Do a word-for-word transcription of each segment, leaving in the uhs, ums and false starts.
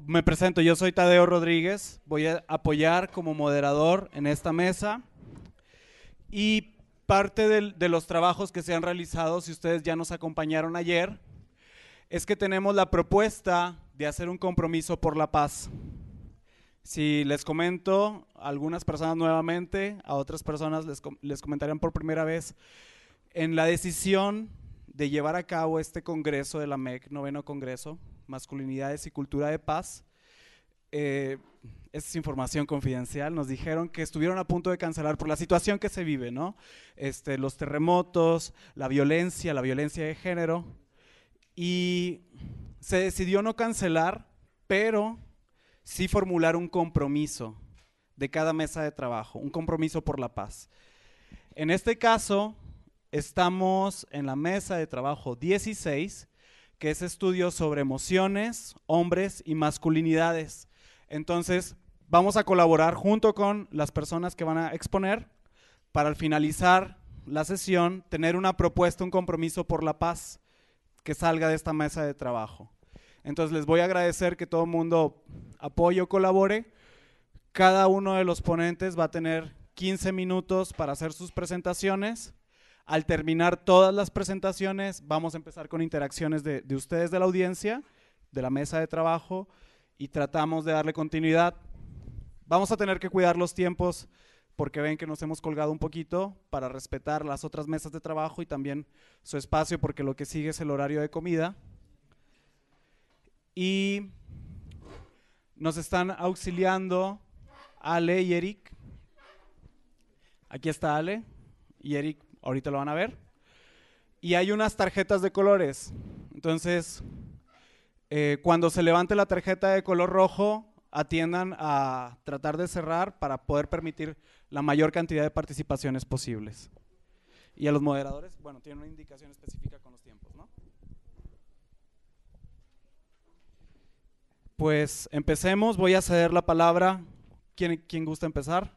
Me presento, yo soy Tadeo Rodríguez, voy a apoyar como moderador en esta mesa y parte del, de los trabajos que se han realizado, si ustedes ya nos acompañaron ayer, es que tenemos la propuesta de hacer un compromiso por la paz. Si les comento a algunas personas nuevamente, a otras personas les, les comentarían por primera vez, en la decisión de llevar a cabo este congreso de la M E C, noveno congreso, Masculinidades y Cultura de Paz, eh, esta es información confidencial, nos dijeron que estuvieron a punto de cancelar por la situación que se vive, ¿no? Este, los terremotos, la violencia, la violencia de género, y se decidió no cancelar, pero sí formular un compromiso de cada mesa de trabajo, un compromiso por la paz. En este caso, estamos en la mesa de trabajo dieciséis, que es estudio sobre emociones, hombres y masculinidades. Entonces, vamos a colaborar junto con las personas que van a exponer para al finalizar la sesión tener una propuesta, un compromiso por la paz que salga de esta mesa de trabajo. Entonces, les voy a agradecer que todo el mundo apoye o colabore. Cada uno de los ponentes va a tener quince minutos para hacer sus presentaciones. Al terminar todas las presentaciones, vamos a empezar con interacciones de, de ustedes de la audiencia, de la mesa de trabajo, y tratamos de darle continuidad. Vamos a tener que cuidar los tiempos porque ven que nos hemos colgado un poquito para respetar las otras mesas de trabajo y también su espacio, porque lo que sigue es el horario de comida. Y nos están auxiliando Ale y Eric. Aquí está Ale y Eric. Ahorita lo van a ver. Y hay unas tarjetas de colores. Entonces, eh, cuando se levante la tarjeta de color rojo, atiendan a tratar de cerrar para poder permitir la mayor cantidad de participaciones posibles. Y a los moderadores, bueno, tienen una indicación específica con los tiempos, ¿no? Pues empecemos. Voy a ceder la palabra. ¿Quién, quién gusta empezar?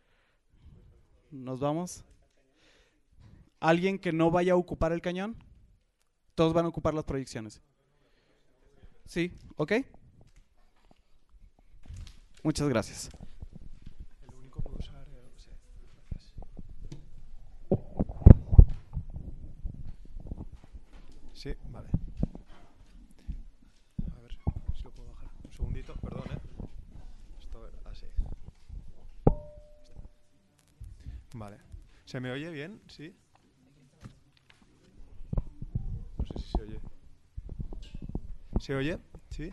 ¿Nos vamos? ¿Alguien que no vaya a ocupar el cañón? Todos van a ocupar las proyecciones. ¿Sí? ¿Ok? Muchas gracias. El único puedo usar, eh, sí. Sí, vale. A ver si lo puedo bajar. Un segundito, perdón, ¿eh? Esto era así. Vale. ¿Se me oye bien? ¿Sí? No sé si se oye. ¿Se oye? ¿Sí?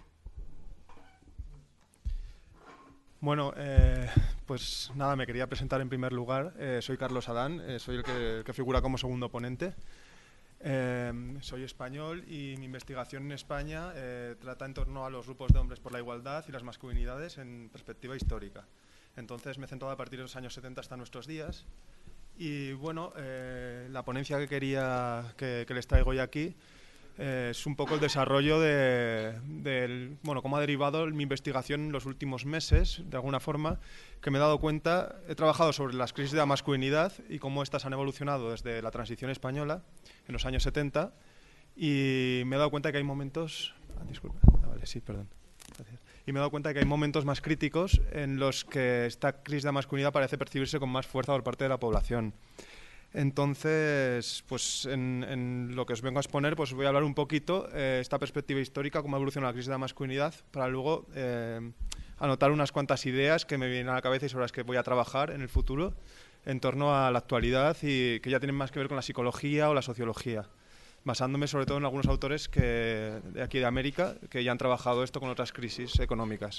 Bueno, eh, pues nada, me quería presentar en primer lugar. Eh, soy Carlos Adán, eh, soy el que, el que figura como segundo ponente. Eh, soy español y mi investigación en España eh, trata en torno a los grupos de hombres por la igualdad y las masculinidades en perspectiva histórica. Entonces me he centrado a partir de los años setenta hasta nuestros días. Y bueno, eh, la ponencia que quería que, que les traigo hoy aquí eh, es un poco el desarrollo de, del, bueno, cómo ha derivado mi investigación en los últimos meses, de alguna forma, que me he dado cuenta, he trabajado sobre las crisis de la masculinidad y cómo éstas han evolucionado desde la transición española en los años setenta, y me he dado cuenta que hay momentos... Ah, disculpa, ah, vale, sí, perdón. Gracias. Y me he dado cuenta de que hay momentos más críticos en los que esta crisis de la masculinidad parece percibirse con más fuerza por parte de la población. Entonces, pues en, en lo que os vengo a exponer, pues voy a hablar un poquito eh, esta perspectiva histórica, cómo evoluciona la crisis de la masculinidad, para luego eh, anotar unas cuantas ideas que me vienen a la cabeza y sobre las que voy a trabajar en el futuro en torno a la actualidad y que ya tienen más que ver con la psicología o la sociología, basándome sobre todo en algunos autores que, de aquí de América que ya han trabajado esto con otras crisis económicas.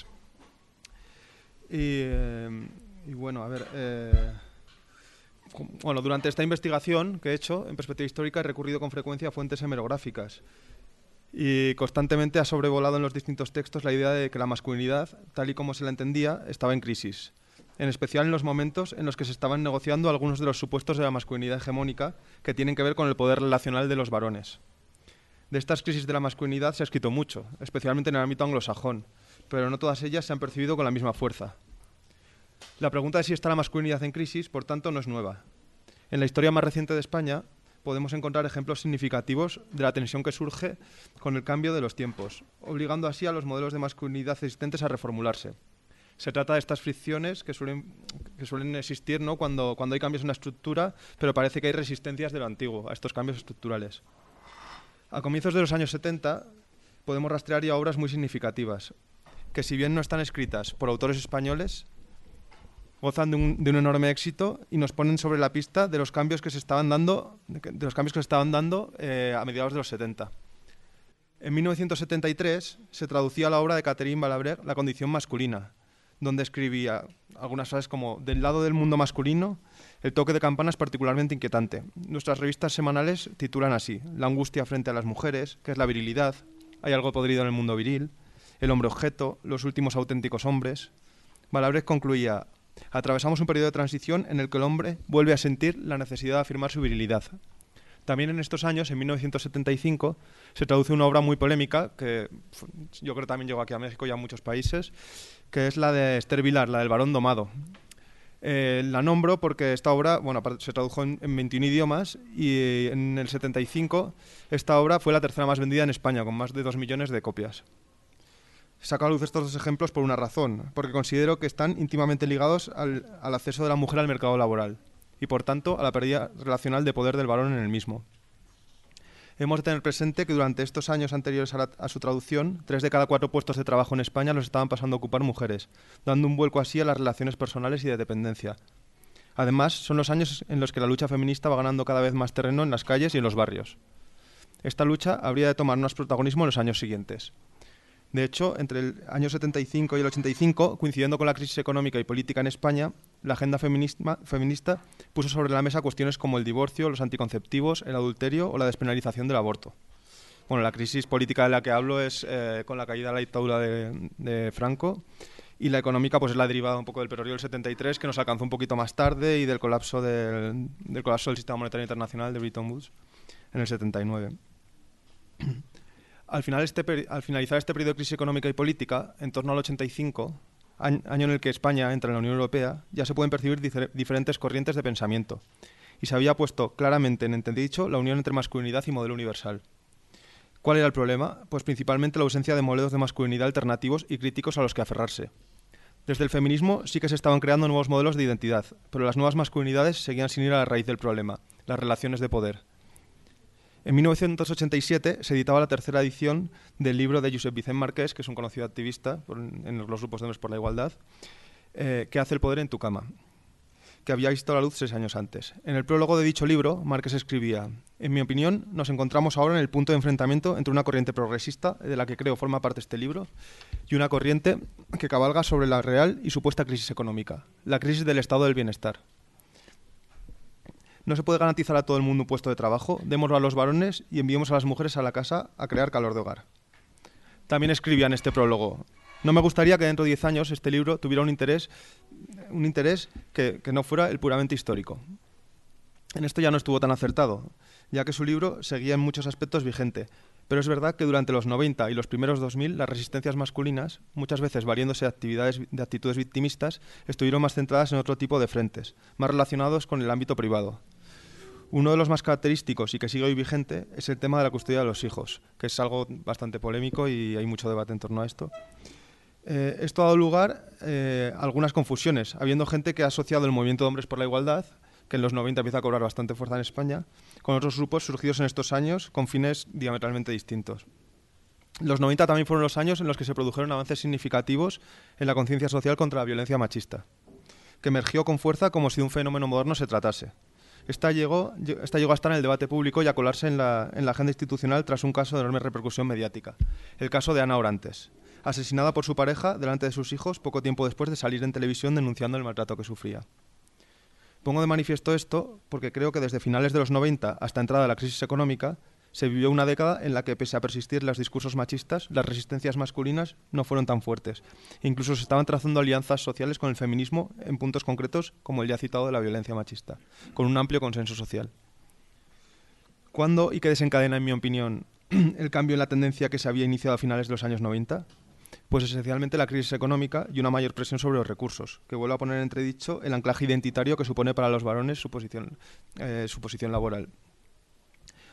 Y, eh, y bueno, a ver... Eh, bueno, durante esta investigación que he hecho en perspectiva histórica he recurrido con frecuencia a fuentes hemerográficas y constantemente ha sobrevolado en los distintos textos la idea de que la masculinidad, tal y como se la entendía, estaba en crisis, en especial en los momentos en los que se estaban negociando algunos de los supuestos de la masculinidad hegemónica que tienen que ver con el poder relacional de los varones. De estas crisis de la masculinidad se ha escrito mucho, especialmente en el ámbito anglosajón, pero no todas ellas se han percibido con la misma fuerza. La pregunta de si está la masculinidad en crisis, por tanto, no es nueva. En la historia más reciente de España, podemos encontrar ejemplos significativos de la tensión que surge con el cambio de los tiempos, obligando así a los modelos de masculinidad existentes a reformularse. Se trata de estas fricciones que suelen, que suelen existir, ¿no?, cuando, cuando hay cambios en la estructura, pero parece que hay resistencias de lo antiguo a estos cambios estructurales. A comienzos de los años setenta podemos rastrear ya obras muy significativas, que si bien no están escritas por autores españoles, gozan de un, de un enorme éxito y nos ponen sobre la pista de los cambios que se estaban dando, de los cambios que se estaban dando eh, a mediados de los setenta. En mil novecientos setenta y tres se traducía la obra de Catherine Balabrègue, La condición masculina, donde escribía algunas frases como: del lado del mundo masculino, el toque de campana es particularmente inquietante. Nuestras revistas semanales titulan así: la angustia frente a las mujeres, ¿qué es la virilidad? Hay algo podrido en el mundo viril, el hombre objeto, los últimos auténticos hombres. Balabrègue concluía: atravesamos un periodo de transición en el que el hombre vuelve a sentir la necesidad de afirmar su virilidad. También en estos años, en mil novecientos setenta y cinco, se traduce una obra muy polémica, que yo creo que también llegó aquí a México y a muchos países, que es la de Esther Vilar, la del varón domado. Eh, la nombro porque esta obra, bueno, se tradujo en, en veintiún idiomas y en el setenta y cinco esta obra fue la tercera más vendida en España, con más de dos millones de copias. Saco a luz estos dos ejemplos por una razón, porque considero que están íntimamente ligados al, al acceso de la mujer al mercado laboral y, por tanto, a la pérdida relacional de poder del varón en el mismo. Hemos de tener presente que durante estos años anteriores a, la, a su traducción, tres de cada cuatro puestos de trabajo en España los estaban pasando a ocupar mujeres, dando un vuelco así a las relaciones personales y de dependencia. Además, son los años en los que la lucha feminista va ganando cada vez más terreno en las calles y en los barrios. Esta lucha habría de tomar más protagonismo en los años siguientes. De hecho, entre el año setenta y cinco y el ochenta y cinco, coincidiendo con la crisis económica y política en España, la agenda feminista, feminista puso sobre la mesa cuestiones como el divorcio, los anticonceptivos, el adulterio o la despenalización del aborto. Bueno, la crisis política de la que hablo es eh, con la caída de la dictadura de, de Franco, y la económica pues es la derivada un poco del petróleo del setenta y tres, que nos alcanzó un poquito más tarde, y del colapso del, del colapso del sistema monetario internacional de Bretton Woods en el setenta y nueve. Al, final este, al finalizar este periodo de crisis económica y política, en torno al ochenta y cinco, año en el que España entra en la Unión Europea, ya se pueden percibir difer diferentes corrientes de pensamiento, y se había puesto claramente en entredicho la unión entre masculinidad y modelo universal. ¿Cuál era el problema? Pues principalmente la ausencia de modelos de masculinidad alternativos y críticos a los que aferrarse. Desde el feminismo sí que se estaban creando nuevos modelos de identidad, pero las nuevas masculinidades seguían sin ir a la raíz del problema, las relaciones de poder. En mil novecientos ochenta y siete se editaba la tercera edición del libro de Josep Vicent Marqués, que es un conocido activista por, en los grupos de hombres por la igualdad, eh, ¿Qué hace el poder en tu cama?, que había visto la luz seis años antes. En el prólogo de dicho libro, Marqués escribía: en mi opinión, nos encontramos ahora en el punto de enfrentamiento entre una corriente progresista, de la que creo forma parte este libro, y una corriente que cabalga sobre la real y supuesta crisis económica, la crisis del estado del bienestar. No se puede garantizar a todo el mundo un puesto de trabajo, démoslo a los varones y enviemos a las mujeres a la casa a crear calor de hogar. También escribía en este prólogo: no me gustaría que dentro de diez años este libro tuviera un interés, un interés que, que no fuera el puramente histórico. En esto ya no estuvo tan acertado, ya que su libro seguía en muchos aspectos vigente, pero es verdad que durante los noventa y los primeros dos mil las resistencias masculinas, muchas veces valiéndose de, actividades, de actitudes victimistas, estuvieron más centradas en otro tipo de frentes, más relacionados con el ámbito privado. Uno de los más característicos y que sigue hoy vigente es el tema de la custodia de los hijos, que es algo bastante polémico y hay mucho debate en torno a esto. Eh, esto ha dado lugar eh, a algunas confusiones, habiendo gente que ha asociado el movimiento de hombres por la igualdad, que en los noventa empieza a cobrar bastante fuerza en España, con otros grupos surgidos en estos años con fines diametralmente distintos. Los noventa también fueron los años en los que se produjeron avances significativos en la conciencia social contra la violencia machista, que emergió con fuerza como si de un fenómeno moderno se tratase. Esta llegó, esta llegó a estar en el debate público y a colarse en la, en la agenda institucional tras un caso de enorme repercusión mediática, el caso de Ana Orantes, asesinada por su pareja delante de sus hijos poco tiempo después de salir en televisión denunciando el maltrato que sufría. Pongo de manifiesto esto porque creo que desde finales de los noventa hasta entrada de la crisis económica se vivió una década en la que, pese a persistir los discursos machistas, las resistencias masculinas no fueron tan fuertes. E incluso se estaban trazando alianzas sociales con el feminismo en puntos concretos, como el ya citado de la violencia machista, con un amplio consenso social. ¿Cuándo y qué desencadena, en mi opinión, el cambio en la tendencia que se había iniciado a finales de los años noventa? Pues esencialmente la crisis económica y una mayor presión sobre los recursos, que vuelve a poner en entredicho el anclaje identitario que supone para los varones su posición, eh, su posición laboral.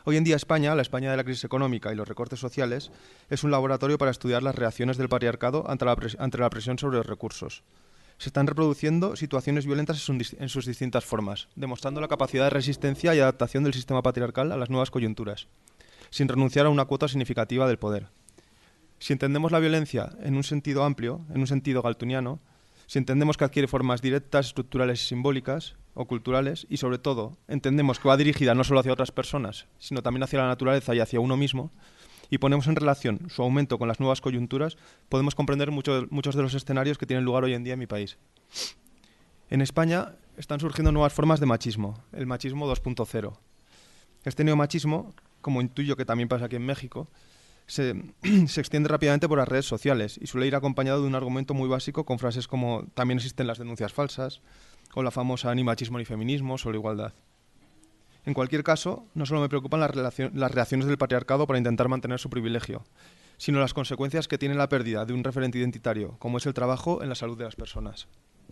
Hoy en día España, la España de la crisis económica y los recortes sociales, es un laboratorio para estudiar las reacciones del patriarcado ante la, pres ante la presión sobre los recursos. Se están reproduciendo situaciones violentas en sus distintas formas, demostrando la capacidad de resistencia y adaptación del sistema patriarcal a las nuevas coyunturas, sin renunciar a una cuota significativa del poder. Si entendemos la violencia en un sentido amplio, en un sentido galtuniano, si entendemos que adquiere formas directas, estructurales y simbólicas o culturales, y sobre todo entendemos que va dirigida no solo hacia otras personas, sino también hacia la naturaleza y hacia uno mismo, y ponemos en relación su aumento con las nuevas coyunturas, podemos comprender mucho, muchos de los escenarios que tienen lugar hoy en día en mi país. En España están surgiendo nuevas formas de machismo, el machismo dos punto cero. Este neomachismo, como intuyo que también pasa aquí en México, se, se extiende rápidamente por las redes sociales y suele ir acompañado de un argumento muy básico con frases como también existen las denuncias falsas, o la famosa ni machismo ni feminismo, solo igualdad. En cualquier caso, no solo me preocupan las, las reacciones del patriarcado para intentar mantener su privilegio, sino las consecuencias que tiene la pérdida de un referente identitario, como es el trabajo en la salud de las personas.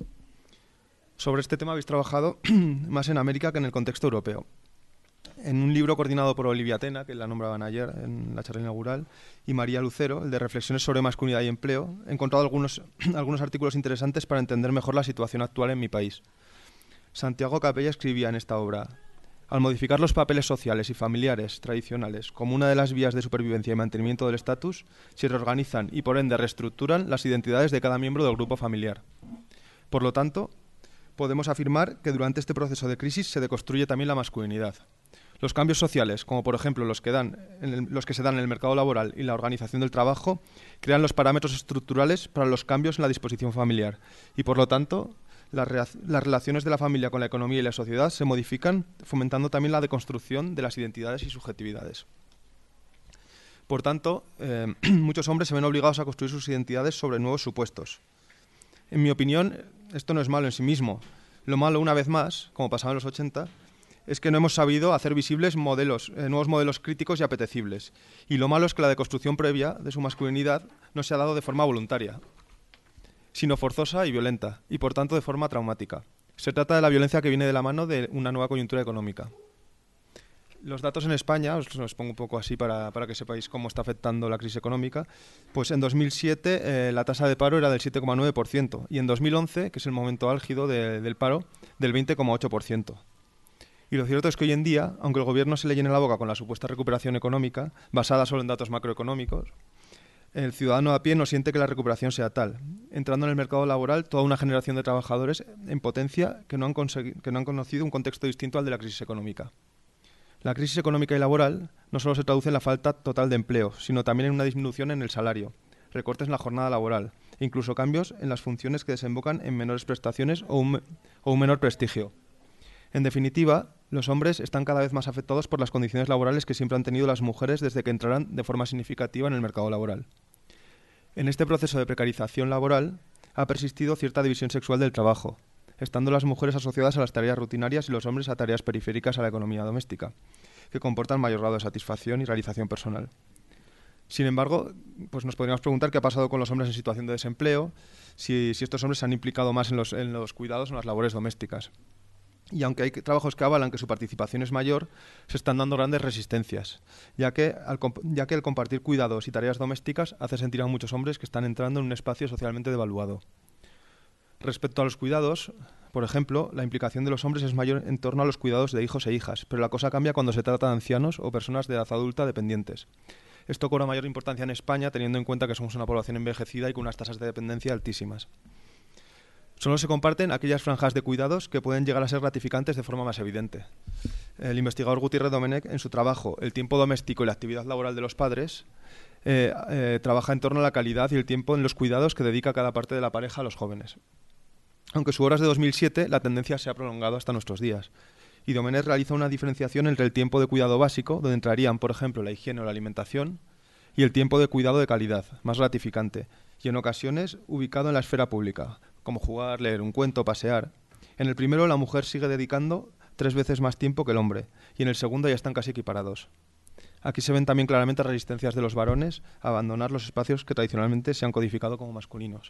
Sobre este tema habéis trabajado más en América que en el contexto europeo. En un libro coordinado por Olivia Tena, que la nombraban ayer en la charla inaugural, y María Lucero, el de Reflexiones sobre masculinidad y empleo, he encontrado algunos, algunos artículos interesantes para entender mejor la situación actual en mi país. Santiago Capella escribía en esta obra: al modificar los papeles sociales y familiares tradicionales como una de las vías de supervivencia y mantenimiento del estatus, se reorganizan y por ende reestructuran las identidades de cada miembro del grupo familiar. Por lo tanto, podemos afirmar que durante este proceso de crisis se deconstruye también la masculinidad. Los cambios sociales, como por ejemplo los que, dan en el, los que se dan en el mercado laboral y la organización del trabajo, crean los parámetros estructurales para los cambios en la disposición familiar y, por lo tanto, las, las relaciones de la familia con la economía y la sociedad se modifican, fomentando también la deconstrucción de las identidades y subjetividades. Por tanto, eh, muchos hombres se ven obligados a construir sus identidades sobre nuevos supuestos. En mi opinión, esto no es malo en sí mismo. Lo malo, una vez más, como pasaba en los ochenta, es que no hemos sabido hacer visibles modelos, eh, nuevos modelos críticos y apetecibles. Y lo malo es que la deconstrucción previa de su masculinidad no se ha dado de forma voluntaria, sino forzosa y violenta, y por tanto de forma traumática. Se trata de la violencia que viene de la mano de una nueva coyuntura económica. Los datos en España, os los pongo un poco así para, para que sepáis cómo está afectando la crisis económica, pues en dos mil siete eh, la tasa de paro era del siete coma nueve por ciento y en dos mil once, que es el momento álgido de, del paro, del veinte coma ocho por ciento. Y lo cierto es que hoy en día, aunque el gobierno se le llene la boca con la supuesta recuperación económica, basada solo en datos macroeconómicos, el ciudadano a pie no siente que la recuperación sea tal, entrando en el mercado laboral toda una generación de trabajadores en potencia que no han, que no han conocido un contexto distinto al de la crisis económica. La crisis económica y laboral no solo se traduce en la falta total de empleo, sino también en una disminución en el salario, recortes en la jornada laboral e incluso cambios en las funciones que desembocan en menores prestaciones o un, o un menor prestigio. En definitiva, los hombres están cada vez más afectados por las condiciones laborales que siempre han tenido las mujeres desde que entraran de forma significativa en el mercado laboral. En este proceso de precarización laboral ha persistido cierta división sexual del trabajo, estando las mujeres asociadas a las tareas rutinarias y los hombres a tareas periféricas a la economía doméstica, que comportan mayor grado de satisfacción y realización personal. Sin embargo, pues nos podríamos preguntar qué ha pasado con los hombres en situación de desempleo, si, si estos hombres se han implicado más en los, en los cuidados o en las labores domésticas. Y aunque hay trabajos que avalan que su participación es mayor, se están dando grandes resistencias, ya que, al, ya que el compartir cuidados y tareas domésticas hace sentir a muchos hombres que están entrando en un espacio socialmente devaluado. Respecto a los cuidados, por ejemplo, la implicación de los hombres es mayor en torno a los cuidados de hijos e hijas, pero la cosa cambia cuando se trata de ancianos o personas de edad adulta dependientes. Esto cobra mayor importancia en España, teniendo en cuenta que somos una población envejecida y con unas tasas de dependencia altísimas. Solo se comparten aquellas franjas de cuidados que pueden llegar a ser gratificantes de forma más evidente. El investigador Gutiérrez Domenech, en su trabajo El tiempo doméstico y la actividad laboral de los padres, eh, eh, trabaja en torno a la calidad y el tiempo en los cuidados que dedica cada parte de la pareja a los jóvenes. Aunque su obra es de dos mil siete, la tendencia se ha prolongado hasta nuestros días. Y Domenech realiza una diferenciación entre el tiempo de cuidado básico, donde entrarían, por ejemplo, la higiene o la alimentación, y el tiempo de cuidado de calidad, más gratificante, y en ocasiones ubicado en la esfera pública, como jugar, leer un cuento, pasear. En el primero la mujer sigue dedicando tres veces más tiempo que el hombre, y en el segundo ya están casi equiparados. Aquí se ven también claramente resistencias de los varones a abandonar los espacios que tradicionalmente se han codificado como masculinos.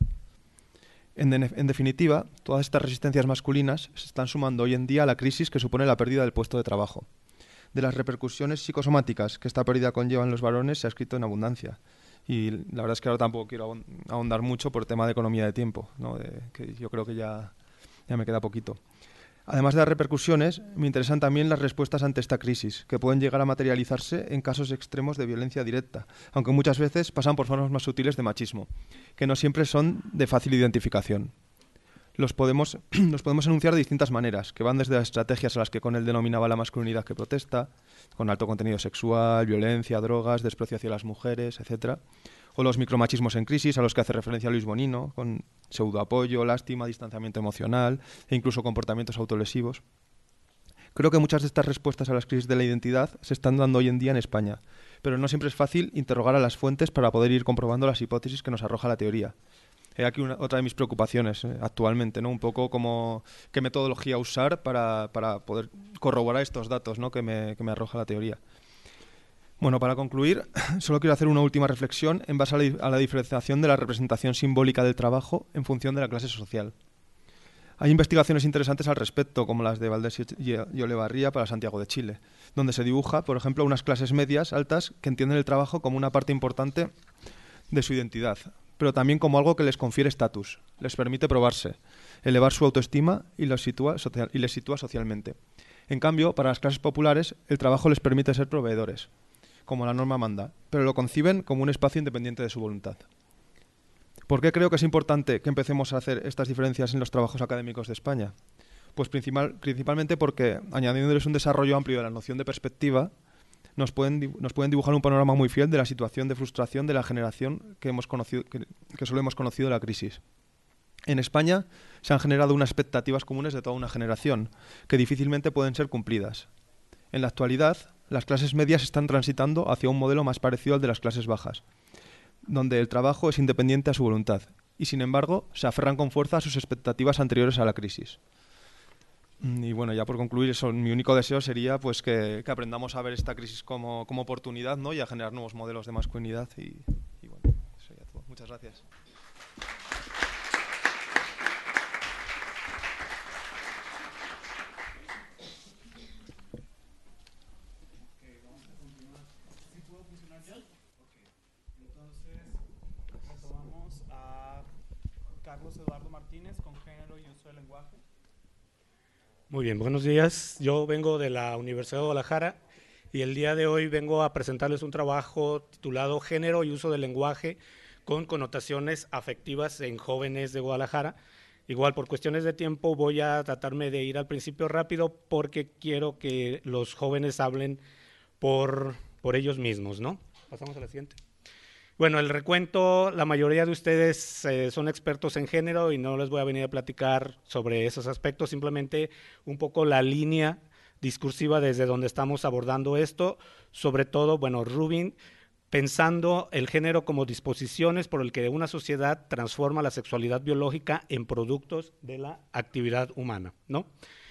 En, de, en definitiva, todas estas resistencias masculinas se están sumando hoy en día a la crisis que supone la pérdida del puesto de trabajo. De las repercusiones psicosomáticas que esta pérdida conlleva en los varones se ha escrito en abundancia. Y la verdad es que ahora tampoco quiero ahondar mucho por tema de economía de tiempo, ¿no? De, que yo creo que ya, ya me queda poquito. Además de las repercusiones, me interesan también las respuestas ante esta crisis, que pueden llegar a materializarse en casos extremos de violencia directa, aunque muchas veces pasan por formas más sutiles de machismo, que no siempre son de fácil identificación. Los podemos, los podemos enunciar de distintas maneras, que van desde las estrategias a las que Connell denominaba la masculinidad que protesta, con alto contenido sexual, violencia, drogas, desprecio hacia las mujeres, etcétera, o los micromachismos en crisis, a los que hace referencia Luis Bonino, con pseudoapoyo, lástima, distanciamiento emocional e incluso comportamientos autolesivos. Creo que muchas de estas respuestas a las crisis de la identidad se están dando hoy en día en España, pero no siempre es fácil interrogar a las fuentes para poder ir comprobando las hipótesis que nos arroja la teoría. He aquí una, otra de mis preocupaciones eh, actualmente, ¿no? Un poco como qué metodología usar para, para poder corroborar estos datos, ¿no? que, me, que me arroja la teoría. Bueno, para concluir, solo quiero hacer una última reflexión en base a la, a la diferenciación de la representación simbólica del trabajo en función de la clase social. Hay investigaciones interesantes al respecto, como las de Valdés y Olevarría para Santiago de Chile, donde se dibuja, por ejemplo, unas clases medias altas que entienden el trabajo como una parte importante de su identidad, pero también como algo que les confiere estatus, les permite probarse, elevar su autoestima y, los sitúa social, y les sitúa socialmente. En cambio, para las clases populares, el trabajo les permite ser proveedores, como la norma manda, pero lo conciben como un espacio independiente de su voluntad. ¿Por qué creo que es importante que empecemos a hacer estas diferencias en los trabajos académicos de España? Pues principal, principalmente porque, añadiéndoles un desarrollo amplio de la noción de perspectiva, nos pueden, nos pueden dibujar un panorama muy fiel de la situación de frustración de la generación que, hemos conocido, que, que solo hemos conocido la crisis. En España se han generado unas expectativas comunes de toda una generación, que difícilmente pueden ser cumplidas. En la actualidad, las clases medias están transitando hacia un modelo más parecido al de las clases bajas, donde el trabajo es independiente a su voluntad y, sin embargo, se aferran con fuerza a sus expectativas anteriores a la crisis. Y bueno, ya por concluir, eso, mi único deseo sería pues que, que aprendamos a ver esta crisis como, como oportunidad, ¿no? Y a generar nuevos modelos de masculinidad. Y, y bueno, eso ya todo. Muchas gracias. Carlos Eduardo Martínez, con género y uso del lenguaje. Muy bien, buenos días. Yo vengo de la Universidad de Guadalajara y el día de hoy vengo a presentarles un trabajo titulado Género y uso del lenguaje con connotaciones afectivas en jóvenes de Guadalajara. Igual, por cuestiones de tiempo voy a tratarme de ir al principio rápido porque quiero que los jóvenes hablen por, por ellos mismos, ¿no? Pasamos a la siguiente. Bueno, el recuento, la mayoría de ustedes eh, son expertos en género y no les voy a venir a platicar sobre esos aspectos, simplemente un poco la línea discursiva desde donde estamos abordando esto, sobre todo, bueno, Rubin, pensando el género como disposiciones por el que una sociedad transforma la sexualidad biológica en productos de la actividad humana, ¿no?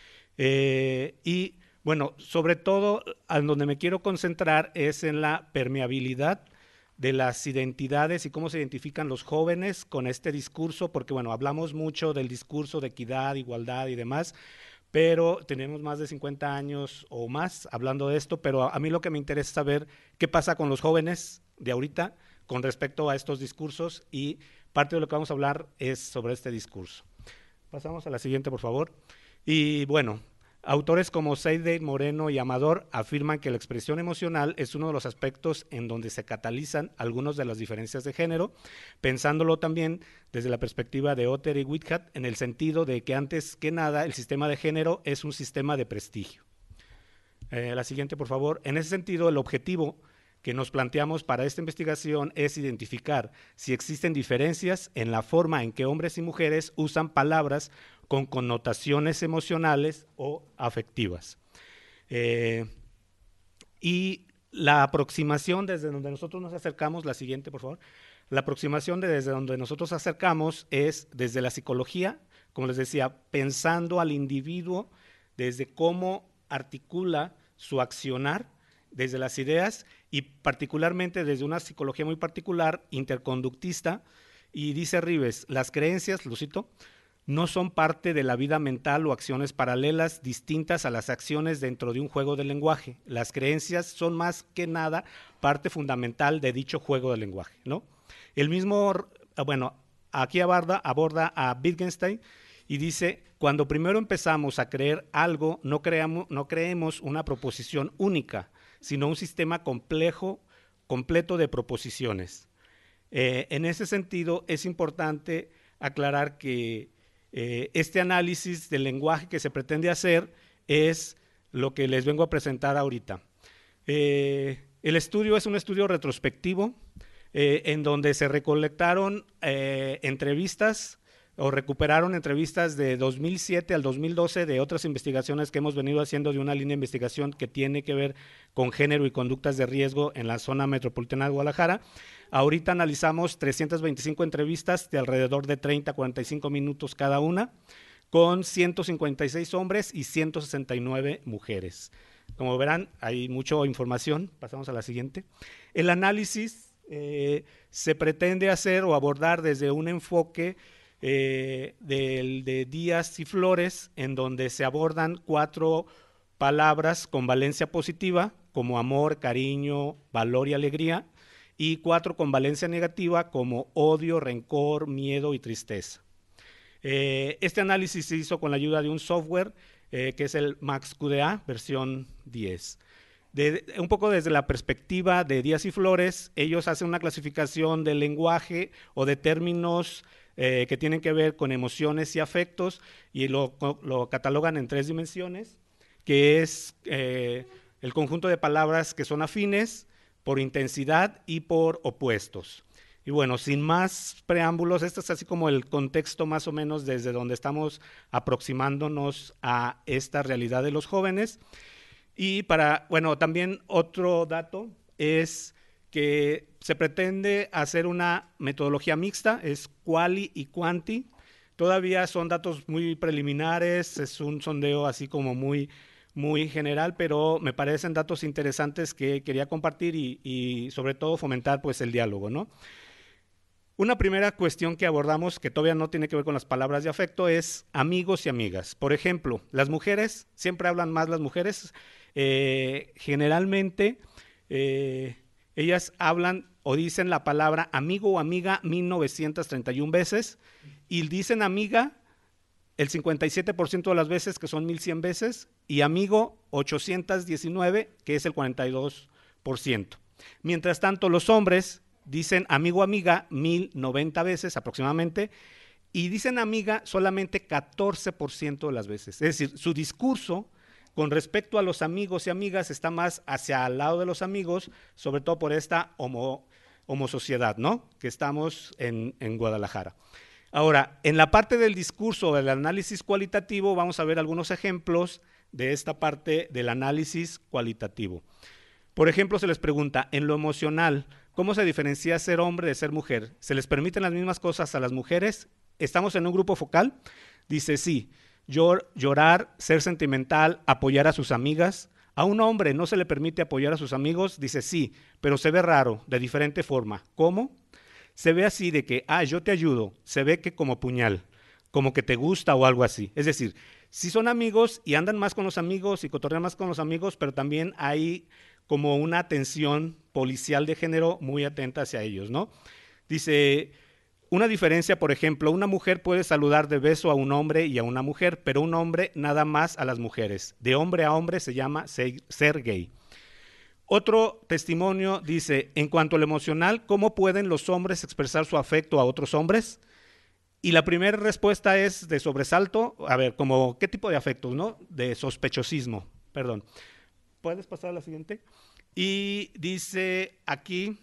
Eh, y, bueno, sobre todo, a donde me quiero concentrar es en la permeabilidad de las identidades y cómo se identifican los jóvenes con este discurso, porque bueno, hablamos mucho del discurso de equidad, igualdad y demás, pero tenemos más de cincuenta años o más hablando de esto, pero a, a mí lo que me interesa es saber qué pasa con los jóvenes de ahorita con respecto a estos discursos y parte de lo que vamos a hablar es sobre este discurso. Pasamos a la siguiente, por favor. Y bueno, autores como Seide, Moreno y Amador afirman que la expresión emocional es uno de los aspectos en donde se catalizan algunas de las diferencias de género, pensándolo también desde la perspectiva de Otter y Whithat, en el sentido de que antes que nada el sistema de género es un sistema de prestigio. Eh, la siguiente, por favor. En ese sentido, el objetivo que nos planteamos para esta investigación es identificar si existen diferencias en la forma en que hombres y mujeres usan palabras con connotaciones emocionales o afectivas. Eh, y la aproximación desde donde nosotros nos acercamos, la siguiente por favor, la aproximación de desde donde nosotros acercamos es desde la psicología, como les decía, pensando al individuo desde cómo articula su accionar, desde las ideas y particularmente desde una psicología muy particular, interconductista, y dice Rives, las creencias, lo cito, no son parte de la vida mental o acciones paralelas distintas a las acciones dentro de un juego de lenguaje. Las creencias son más que nada parte fundamental de dicho juego de lenguaje, ¿no? El mismo, bueno, aquí aborda, aborda a Wittgenstein y dice, cuando primero empezamos a creer algo, no, creamos, no creemos una proposición única, sino un sistema complejo, completo de proposiciones. Eh, en ese sentido, es importante aclarar que eh, este análisis del lenguaje que se pretende hacer es lo que les vengo a presentar ahorita. Eh, el estudio es un estudio retrospectivo eh, en donde se recolectaron eh, entrevistas o recuperaron entrevistas de dos mil siete al dos mil doce de otras investigaciones que hemos venido haciendo de una línea de investigación que tiene que ver con género y conductas de riesgo en la zona metropolitana de Guadalajara. Ahorita analizamos trescientas veinticinco entrevistas de alrededor de treinta a cuarenta y cinco minutos cada una, con ciento cincuenta y seis hombres y ciento sesenta y nueve mujeres. Como verán, hay mucha información. Pasamos a la siguiente. El análisis eh, se pretende hacer o abordar desde un enfoque Eh, de, de Díaz y Flores, en donde se abordan cuatro palabras con valencia positiva, como amor, cariño, valor y alegría, y cuatro con valencia negativa, como odio, rencor, miedo y tristeza. Eh, este análisis se hizo con la ayuda de un software eh, que es el MaxQDA, versión diez. De, un poco desde la perspectiva de Díaz y Flores, ellos hacen una clasificación del lenguaje o de términos Eh, que tienen que ver con emociones y afectos y lo, lo catalogan en tres dimensiones, que es eh, el conjunto de palabras que son afines, por intensidad y por opuestos. Y bueno, sin más preámbulos, este es así como el contexto más o menos desde donde estamos aproximándonos a esta realidad de los jóvenes. Y para, bueno, también otro dato es que se pretende hacer una metodología mixta, es quali y quanti. Todavía son datos muy preliminares, es un sondeo así como muy, muy general, pero me parecen datos interesantes que quería compartir y, y sobre todo fomentar pues el diálogo, ¿no? Una primera cuestión que abordamos, que todavía no tiene que ver con las palabras de afecto, es amigos y amigas. Por ejemplo, las mujeres, siempre hablan más las mujeres, eh, generalmente eh, ellas hablan o dicen la palabra amigo o amiga mil novecientas treinta y una veces y dicen amiga el cincuenta y siete por ciento de las veces, que son mil cien veces, y amigo ochocientas diecinueve, que es el cuarenta y dos por ciento. Mientras tanto, los hombres dicen amigo o amiga mil noventa veces aproximadamente y dicen amiga solamente catorce por ciento de las veces. Es decir, su discurso con respecto a los amigos y amigas está más hacia el lado de los amigos, sobre todo por esta homo, homosociedad, ¿no?, que estamos en, en Guadalajara. Ahora, en la parte del discurso, del análisis cualitativo, vamos a ver algunos ejemplos de esta parte del análisis cualitativo. Por ejemplo, se les pregunta, en lo emocional, ¿cómo se diferencia ser hombre de ser mujer? ¿Se les permiten las mismas cosas a las mujeres? ¿Estamos en un grupo focal? Dice, sí. Llorar, ser sentimental, apoyar a sus amigas. A un hombre no se le permite apoyar a sus amigos, dice sí, pero se ve raro, de diferente forma. ¿Cómo? Se ve así de que, ah, yo te ayudo, se ve que como puñal, como que te gusta o algo así. Es decir, sí son amigos y andan más con los amigos y cotorrean más con los amigos, pero también hay como una atención policial de género muy atenta hacia ellos, ¿no? Dice, una diferencia, por ejemplo, una mujer puede saludar de beso a un hombre y a una mujer, pero un hombre nada más a las mujeres. De hombre a hombre se llama ser gay. Otro testimonio dice, en cuanto al emocional, ¿cómo pueden los hombres expresar su afecto a otros hombres? Y la primera respuesta es de sobresalto, a ver, como, ¿qué tipo de afectos, no? De sospechosismo, perdón. ¿Puedes pasar a la siguiente? Y dice aquí...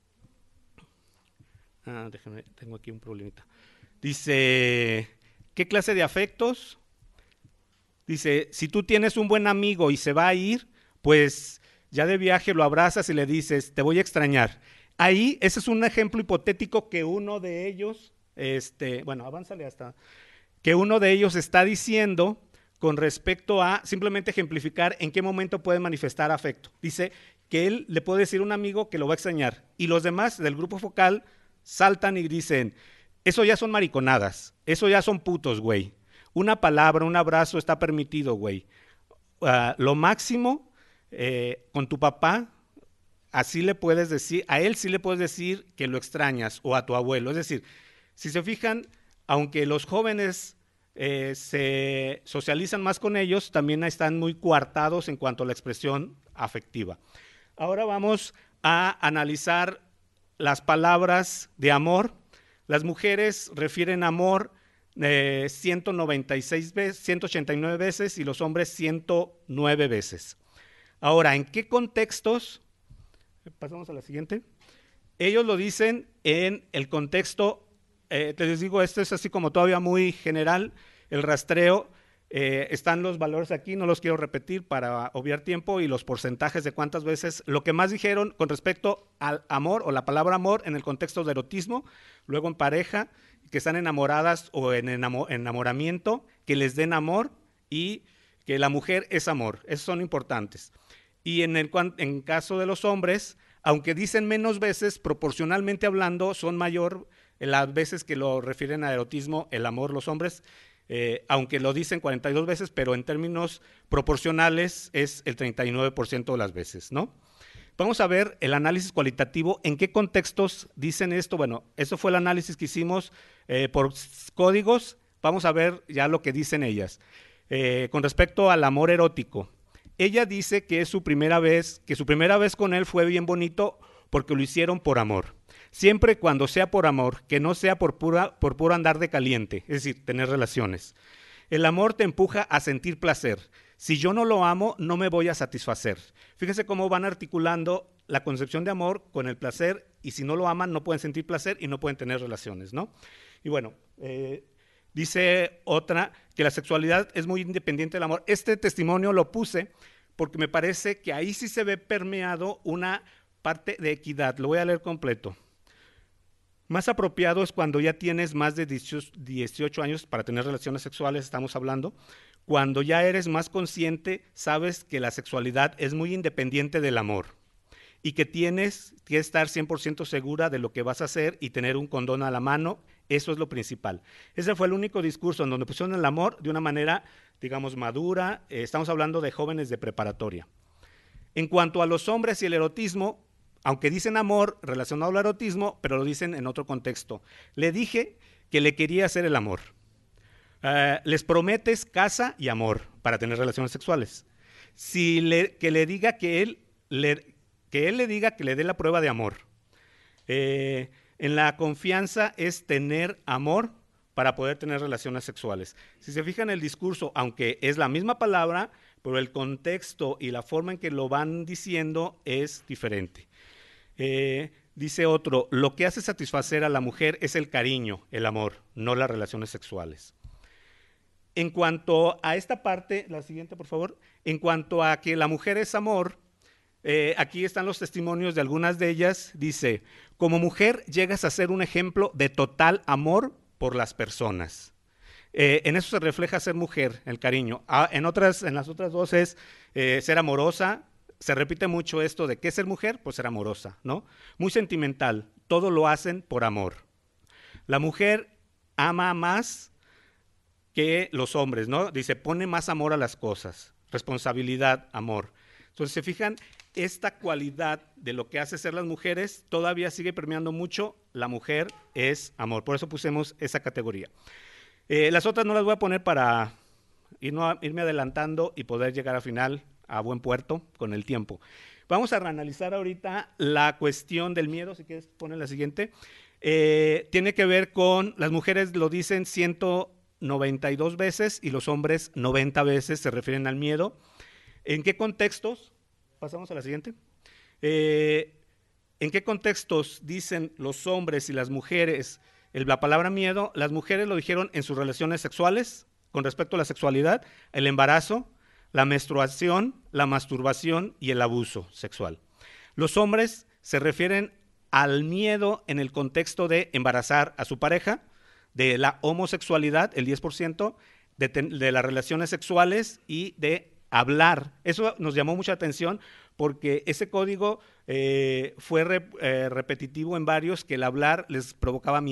Ah, déjame, tengo aquí un problemita. Dice, ¿qué clase de afectos? Dice, si tú tienes un buen amigo y se va a ir, pues ya de viaje lo abrazas y le dices, te voy a extrañar. Ahí, ese es un ejemplo hipotético que uno de ellos, este, bueno, avánzale hasta, que uno de ellos está diciendo con respecto a simplemente ejemplificar en qué momento puede manifestar afecto. Dice que él le puede decir a un amigo que lo va a extrañar y los demás del grupo focal saltan y dicen, Eso ya son mariconadas, eso ya son putos, güey. Una palabra, un abrazo está permitido, güey. Uh, lo máximo, eh, con tu papá, así le puedes decir, a él sí le puedes decir que lo extrañas, o a tu abuelo. Es decir, si se fijan, aunque los jóvenes eh, se socializan más con ellos, también están muy coartados en cuanto a la expresión afectiva. Ahora vamos a analizar las palabras de amor. Las mujeres refieren amor eh, ciento noventa y seis veces, ciento ochenta y nueve veces, y los hombres ciento nueve veces. Ahora, ¿en qué contextos? Pasamos a la siguiente. Ellos lo dicen en el contexto, eh, les digo, esto es así como todavía muy general, el rastreo, eh, están los valores aquí, no los quiero repetir para obviar tiempo, y los porcentajes de cuántas veces, lo que más dijeron con respecto al amor o la palabra amor en el contexto de erotismo, luego en pareja, que están enamoradas o en enamoramiento, que les den amor y que la mujer es amor. Esos son importantes. Y en el en caso de los hombres, aunque dicen menos veces, proporcionalmente hablando, son mayor las veces que lo refieren a erotismo, el amor, los hombres, eh, aunque lo dicen cuarenta y dos veces, pero en términos proporcionales es el treinta y nueve por ciento de las veces, ¿no? Vamos a ver el análisis cualitativo, en qué contextos dicen esto. Bueno, eso fue el análisis que hicimos eh, por códigos. Vamos a ver ya lo que dicen ellas. Eh, con respecto al amor erótico, ella dice que es su primera vez, que su primera vez con él fue bien bonito porque lo hicieron por amor. Siempre cuando sea por amor, que no sea por, pura, por puro andar de caliente, es decir, tener relaciones. El amor te empuja a sentir placer. Si yo no lo amo, no me voy a satisfacer. Fíjense cómo van articulando la concepción de amor con el placer, y si no lo aman, no pueden sentir placer y no pueden tener relaciones, ¿no? Y bueno, eh, dice otra que la sexualidad es muy independiente del amor. Este testimonio lo puse porque me parece que ahí sí se ve permeado una parte de equidad. Lo voy a leer completo. Más apropiado es cuando ya tienes más de dieciocho años para tener relaciones sexuales, estamos hablando. Cuando ya eres más consciente, sabes que la sexualidad es muy independiente del amor y que tienes que estar cien por ciento segura de lo que vas a hacer y tener un condón a la mano. Eso es lo principal. Ese fue el único discurso en donde pusieron el amor de una manera, digamos, madura. Eh, estamos hablando de jóvenes de preparatoria. En cuanto a los hombres y el erotismo, aunque dicen amor relacionado al erotismo, pero lo dicen en otro contexto. Le dije que le quería hacer el amor. Uh, les prometes casa y amor para tener relaciones sexuales. Si le, que le diga que él le, que él le diga que le dé la prueba de amor. Eh, en la confianza es tener amor para poder tener relaciones sexuales. Si se fijan en el discurso, aunque es la misma palabra, pero el contexto y la forma en que lo van diciendo es diferente. Eh, dice otro, lo que hace satisfacer a la mujer es el cariño, el amor, no las relaciones sexuales. En cuanto a esta parte, la siguiente por favor, en cuanto a que la mujer es amor, eh, aquí están los testimonios de algunas de ellas. Dice, como mujer llegas a ser un ejemplo de total amor por las personas. Eh, en eso se refleja ser mujer, el cariño. Ah, en, otras, en las otras dos es eh, ser amorosa. Se repite mucho esto de ¿qué es ser mujer? Pues ser amorosa, ¿no? Muy sentimental, todo lo hacen por amor. La mujer ama más que los hombres, ¿no? Dice, pone más amor a las cosas, responsabilidad, amor. Entonces, se fijan, esta cualidad de lo que hace ser las mujeres todavía sigue permeando mucho, la mujer es amor, por eso pusimos esa categoría. Eh, las otras no las voy a poner para ir, no, irme adelantando y poder llegar al final a buen puerto con el tiempo. Vamos a reanalizar ahorita la cuestión del miedo, si quieres poner la siguiente. Eh, tiene que ver con, las mujeres lo dicen ciento noventa y dos veces y los hombres noventa veces se refieren al miedo. ¿En qué contextos? Pasamos a la siguiente. Eh, ¿En qué contextos dicen los hombres y las mujeres el, la palabra miedo? Las mujeres lo dijeron en sus relaciones sexuales, con respecto a la sexualidad, el embarazo, la menstruación, la masturbación y el abuso sexual. Los hombres se refieren al miedo en el contexto de embarazar a su pareja, de la homosexualidad, el diez por ciento, de, de las relaciones sexuales y de hablar. Eso nos llamó mucha atención porque ese código eh, fue re, eh, repetitivo en varios, que el hablar les provocaba miedo.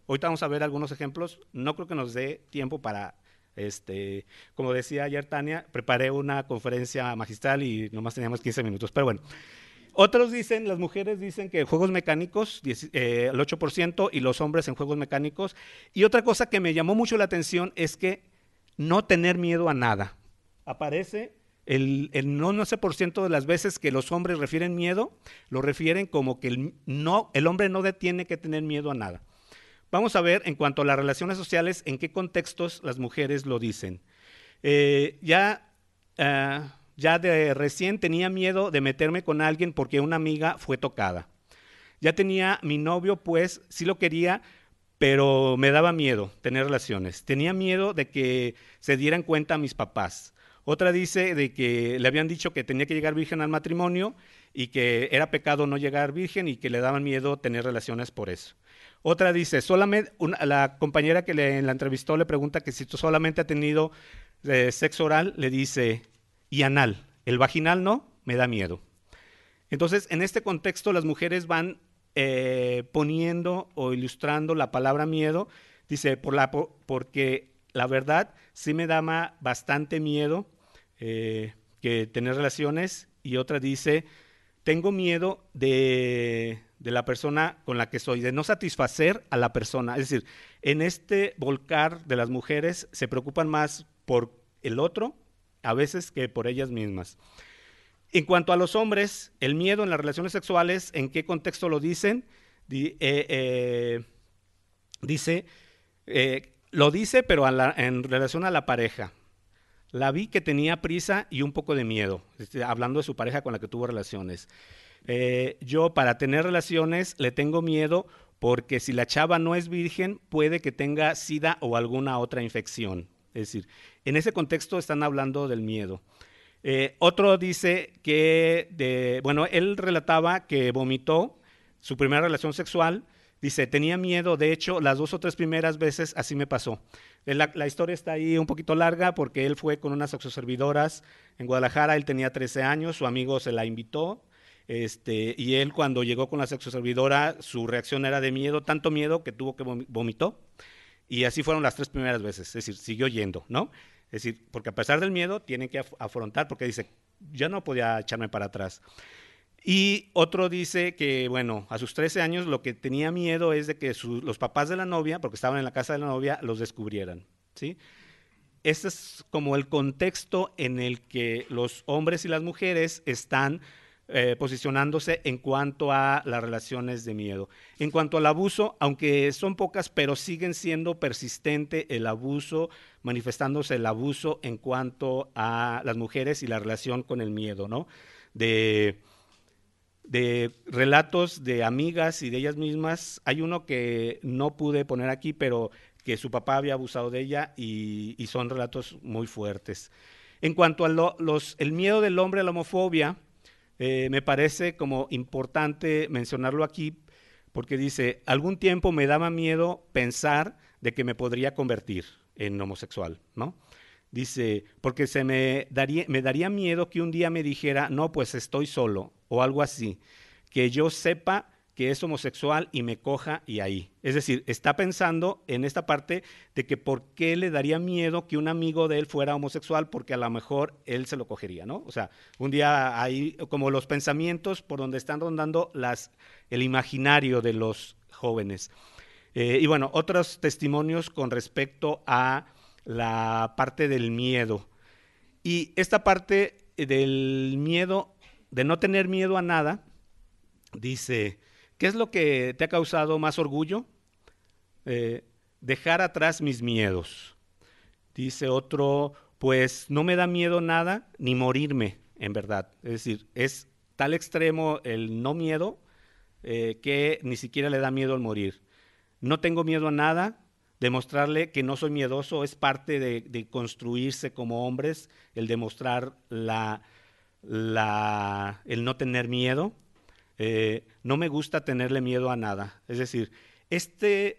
Ahorita vamos a ver algunos ejemplos. No creo que nos dé tiempo para, este, como decía ayer Tania, preparé una conferencia magistral y nomás teníamos quince minutos, pero bueno. Otros dicen, las mujeres dicen que juegos mecánicos, eh, el ocho por ciento, y los hombres en juegos mecánicos. Y otra cosa que me llamó mucho la atención es que no tener miedo a nada. Aparece el, el no, no sé por ciento de las veces que los hombres refieren miedo, lo refieren como que el, no, el hombre no tiene que tener miedo a nada. Vamos a ver en cuanto a las relaciones sociales, en qué contextos las mujeres lo dicen. Eh, ya... Uh, Ya de recién tenía miedo de meterme con alguien porque una amiga fue tocada. Ya tenía mi novio, pues sí lo quería, pero me daba miedo tener relaciones. Tenía miedo de que se dieran cuenta mis papás. Otra dice de que le habían dicho que tenía que llegar virgen al matrimonio y que era pecado no llegar virgen y que le daban miedo tener relaciones por eso. Otra dice, solamente una, la compañera que le, la entrevistó le pregunta que si solamente ha tenido eh, sexo oral, le dice... y anal. El vaginal no, me da miedo. Entonces, en este contexto, las mujeres van eh, poniendo o ilustrando la palabra miedo. Dice, por la, por, porque la verdad sí me da ma, bastante miedo eh, que tener relaciones. Y otra dice, tengo miedo de, de la persona con la que soy, de no satisfacer a la persona. Es decir, en este volcar de las mujeres se preocupan más por el otro, a veces que por ellas mismas. En cuanto a los hombres, el miedo en las relaciones sexuales, ¿en qué contexto lo dicen? Di, eh, eh, dice, eh, lo dice, pero a la, en relación a la pareja. La vi que tenía prisa y un poco de miedo, este, hablando de su pareja con la que tuvo relaciones. Eh, yo para tener relaciones le tengo miedo porque si la chava no es virgen, puede que tenga sida o alguna otra infección. Es decir, en ese contexto están hablando del miedo. Eh, otro dice que, de, bueno, él relataba que vomitó su primera relación sexual. Dice, tenía miedo, de hecho, las dos o tres primeras veces así me pasó. La, la historia está ahí un poquito larga porque él fue con unas sexoservidoras en Guadalajara, él tenía trece años, su amigo se la invitó. Este, y él cuando llegó con la sexoservidora, su reacción era de miedo, tanto miedo que tuvo que vom- vomitó. Y así fueron las tres primeras veces, es decir, siguió yendo, ¿no? Es decir, porque a pesar del miedo, tienen que af afrontar, porque dice, ya no podía echarme para atrás. Y otro dice que, bueno, a sus trece años lo que tenía miedo es de que su, los papás de la novia, porque estaban en la casa de la novia, los descubrieran, ¿sí? Este es como el contexto en el que los hombres y las mujeres están Eh, posicionándose en cuanto a las relaciones de miedo. En cuanto al abuso, aunque son pocas, pero siguen siendo persistente el abuso, manifestándose el abuso en cuanto a las mujeres y la relación con el miedo, ¿no? De, de relatos de amigas y de ellas mismas, hay uno que no pude poner aquí, pero que su papá había abusado de ella y, y son relatos muy fuertes. En cuanto al el miedo del hombre a la homofobia, Eh, me parece como importante mencionarlo aquí porque dice, algún tiempo me daba miedo pensar de que me podría convertir en homosexual, ¿no? Dice, porque se me daría, me daría miedo que un día me dijera, no, pues estoy solo, o algo así, que yo sepa que es homosexual y me coja y ahí. Es decir, está pensando en esta parte de que por qué le daría miedo que un amigo de él fuera homosexual, porque a lo mejor él se lo cogería, ¿no? O sea, un día ahí, como los pensamientos por donde están rondando las, el imaginario de los jóvenes. Eh, y bueno, otros testimonios con respecto a la parte del miedo. Y esta parte del miedo, de no tener miedo a nada, dice, ¿qué es lo que te ha causado más orgullo? Eh, dejar atrás mis miedos. Dice otro, pues no me da miedo nada, ni morirme, en verdad. Es decir, es tal extremo el no miedo eh, que ni siquiera le da miedo el morir. No tengo miedo a nada, demostrarle que no soy miedoso es parte de, de construirse como hombres, el demostrar la, la, el no tener miedo. Eh, no me gusta tenerle miedo a nada. Es decir, este,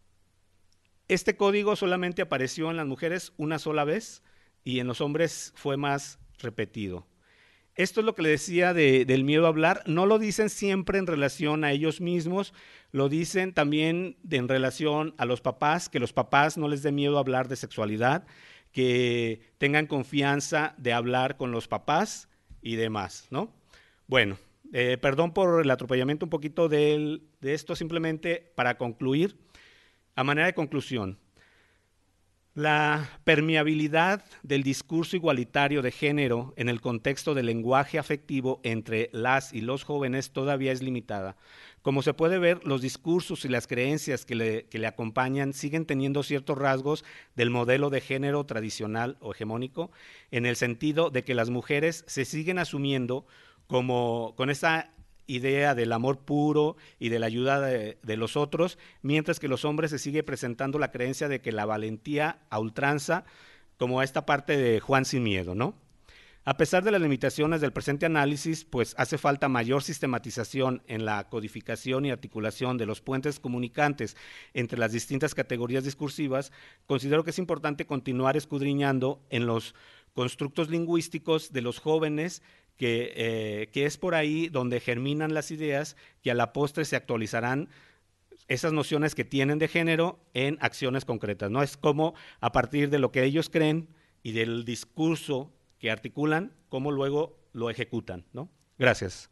este código solamente apareció en las mujeres una sola vez y en los hombres fue más repetido. Esto es lo que le decía de, del miedo a hablar. No lo dicen siempre en relación a ellos mismos, lo dicen también de, en relación a los papás, que los papás no les dé miedo hablar de sexualidad, que tengan confianza de hablar con los papás y demás, ¿no? Bueno, eh, perdón por el atropellamiento un poquito del, de esto, simplemente para concluir, a manera de conclusión. La permeabilidad del discurso igualitario de género en el contexto del lenguaje afectivo entre las y los jóvenes todavía es limitada. Como se puede ver, los discursos y las creencias que le, que le acompañan siguen teniendo ciertos rasgos del modelo de género tradicional o hegemónico, en el sentido de que las mujeres se siguen asumiendo como con esa idea del amor puro y de la ayuda de, de los otros, mientras que los hombres se sigue presentando la creencia de que la valentía a ultranza, como esta parte de Juan sin miedo, ¿no? A pesar de las limitaciones del presente análisis, pues hace falta mayor sistematización en la codificación y articulación de los puentes comunicantes entre las distintas categorías discursivas, considero que es importante continuar escudriñando en los constructos lingüísticos de los jóvenes, que, eh, que es por ahí donde germinan las ideas que a la postre se actualizarán esas nociones que tienen de género en acciones concretas, ¿no? Es como a partir de lo que ellos creen y del discurso que articulan, cómo luego lo ejecutan, ¿no? Gracias.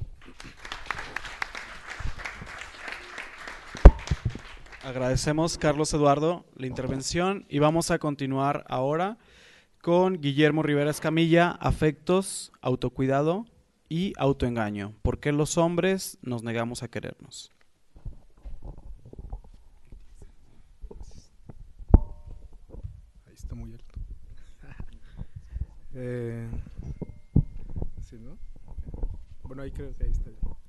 Agradecemos, Carlos Eduardo, la intervención y vamos a continuar ahora con Guillermo Rivera Escamilla, afectos, autocuidado y autoengaño. ¿Por qué los hombres nos negamos a querernos? Ahí está muy alto. eh, ¿Sí, no? Bueno, ahí creo que ahí está.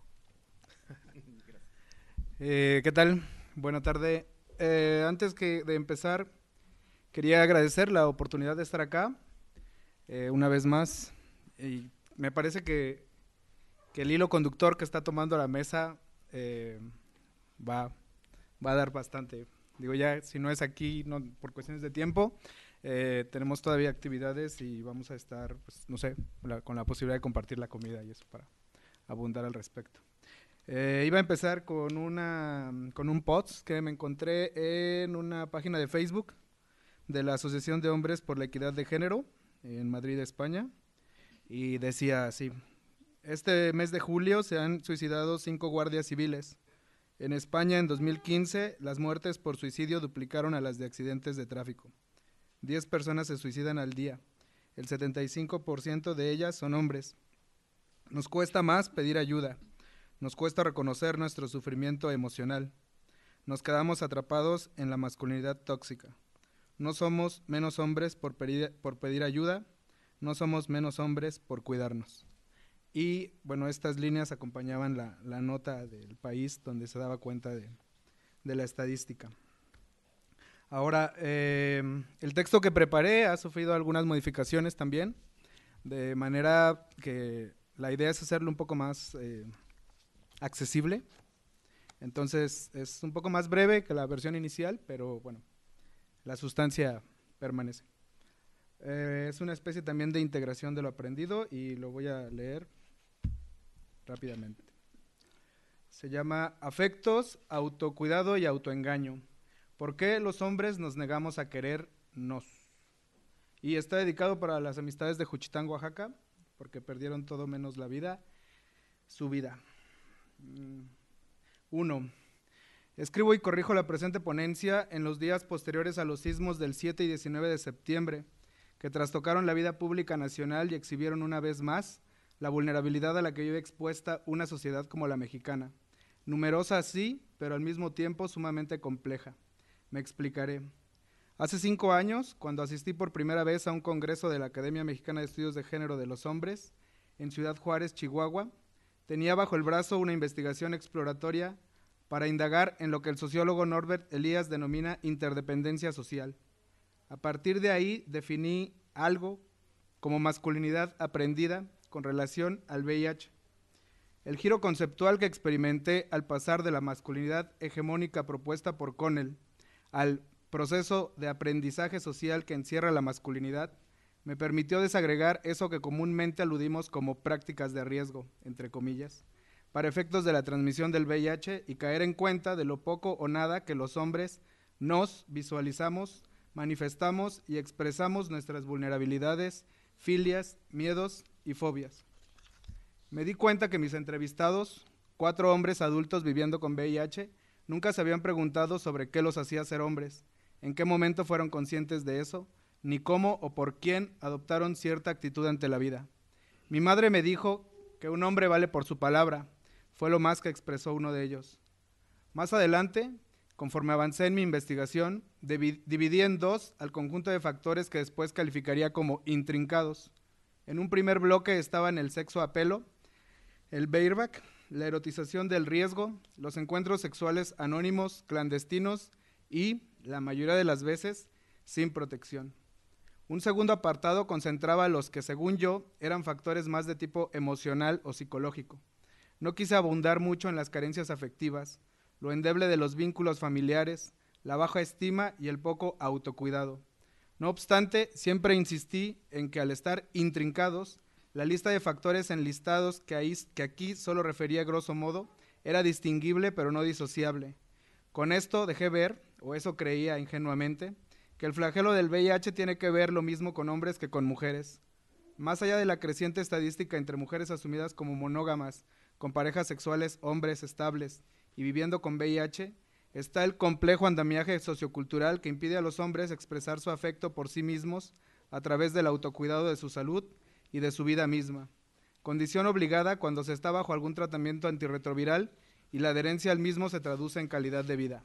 eh, ¿Qué tal? Buena tarde. Eh, antes que de empezar, quería agradecer la oportunidad de estar acá eh, una vez más. Y me parece que, que el hilo conductor que está tomando la mesa eh, va, va a dar bastante. Digo, ya si no es aquí no, por cuestiones de tiempo, eh, tenemos todavía actividades y vamos a estar, pues, no sé, la, con la posibilidad de compartir la comida y eso para abundar al respecto. Eh, iba a empezar con, una, con un post que me encontré en una página de Facebook de la Asociación de Hombres por la Equidad de Género en Madrid, España, y decía así: este mes de julio se han suicidado cinco guardias civiles. En España, en dos mil quince, las muertes por suicidio duplicaron a las de accidentes de tráfico. diez personas se suicidan al día. El setenta y cinco por ciento de ellas son hombres. Nos cuesta más pedir ayuda. Nos cuesta reconocer nuestro sufrimiento emocional. Nos quedamos atrapados en la masculinidad tóxica. No somos menos hombres por pedir, por pedir ayuda, no somos menos hombres por cuidarnos. Y bueno, estas líneas acompañaban la, la nota del País donde se daba cuenta de, de la estadística. Ahora, eh, el texto que preparé ha sufrido algunas modificaciones también, de manera que la idea es hacerlo un poco más eh, accesible. Entonces es un poco más breve que la versión inicial, pero bueno, la sustancia permanece. Eh, es una especie también de integración de lo aprendido y lo voy a leer rápidamente. Se llama Afectos, autocuidado y autoengaño. ¿Por qué los hombres nos negamos a querernos? Y está dedicado para las amistades de Juchitán, Oaxaca, porque perdieron todo menos la vida, su vida. Uno. Escribo y corrijo la presente ponencia en los días posteriores a los sismos del siete y diecinueve de septiembre, que trastocaron la vida pública nacional y exhibieron una vez más la vulnerabilidad a la que vive expuesta una sociedad como la mexicana. Numerosa sí, pero al mismo tiempo sumamente compleja. Me explicaré. Hace cinco años, cuando asistí por primera vez a un congreso de la Academia Mexicana de Estudios de Género de los Hombres, en Ciudad Juárez, Chihuahua, tenía bajo el brazo una investigación exploratoria para indagar en lo que el sociólogo Norbert Elias denomina interdependencia social. A partir de ahí definí algo como masculinidad aprendida con relación al V I H. El giro conceptual que experimenté al pasar de la masculinidad hegemónica propuesta por Connell al proceso de aprendizaje social que encierra la masculinidad me permitió desagregar eso que comúnmente aludimos como prácticas de riesgo, entre comillas, para efectos de la transmisión del V I H y caer en cuenta de lo poco o nada que los hombres nos visualizamos, manifestamos y expresamos nuestras vulnerabilidades, filias, miedos y fobias. Me di cuenta que mis entrevistados, cuatro hombres adultos viviendo con V I H, nunca se habían preguntado sobre qué los hacía ser hombres, en qué momento fueron conscientes de eso, ni cómo o por quién adoptaron cierta actitud ante la vida. Mi madre me dijo que un hombre vale por su palabra, fue lo más que expresó uno de ellos. Más adelante, conforme avancé en mi investigación, dividí en dos al conjunto de factores que después calificaría como intrincados. En un primer bloque estaban el sexo a pelo, el bareback, la erotización del riesgo, los encuentros sexuales anónimos, clandestinos y, la mayoría de las veces, sin protección. Un segundo apartado concentraba los que, según yo, eran factores más de tipo emocional o psicológico. No quise abundar mucho en las carencias afectivas, lo endeble de los vínculos familiares, la baja estima y el poco autocuidado. No obstante, siempre insistí en que al estar intrincados, la lista de factores enlistados que, ahí, que aquí solo refería grosso modo, era distinguible pero no disociable. Con esto dejé ver, o eso creía ingenuamente, que el flagelo del V I H tiene que ver lo mismo con hombres que con mujeres. Más allá de la creciente estadística entre mujeres asumidas como monógamas, con parejas sexuales hombres estables y viviendo con V I H, está el complejo andamiaje sociocultural que impide a los hombres expresar su afecto por sí mismos a través del autocuidado de su salud y de su vida misma, condición obligada cuando se está bajo algún tratamiento antirretroviral y la adherencia al mismo se traduce en calidad de vida.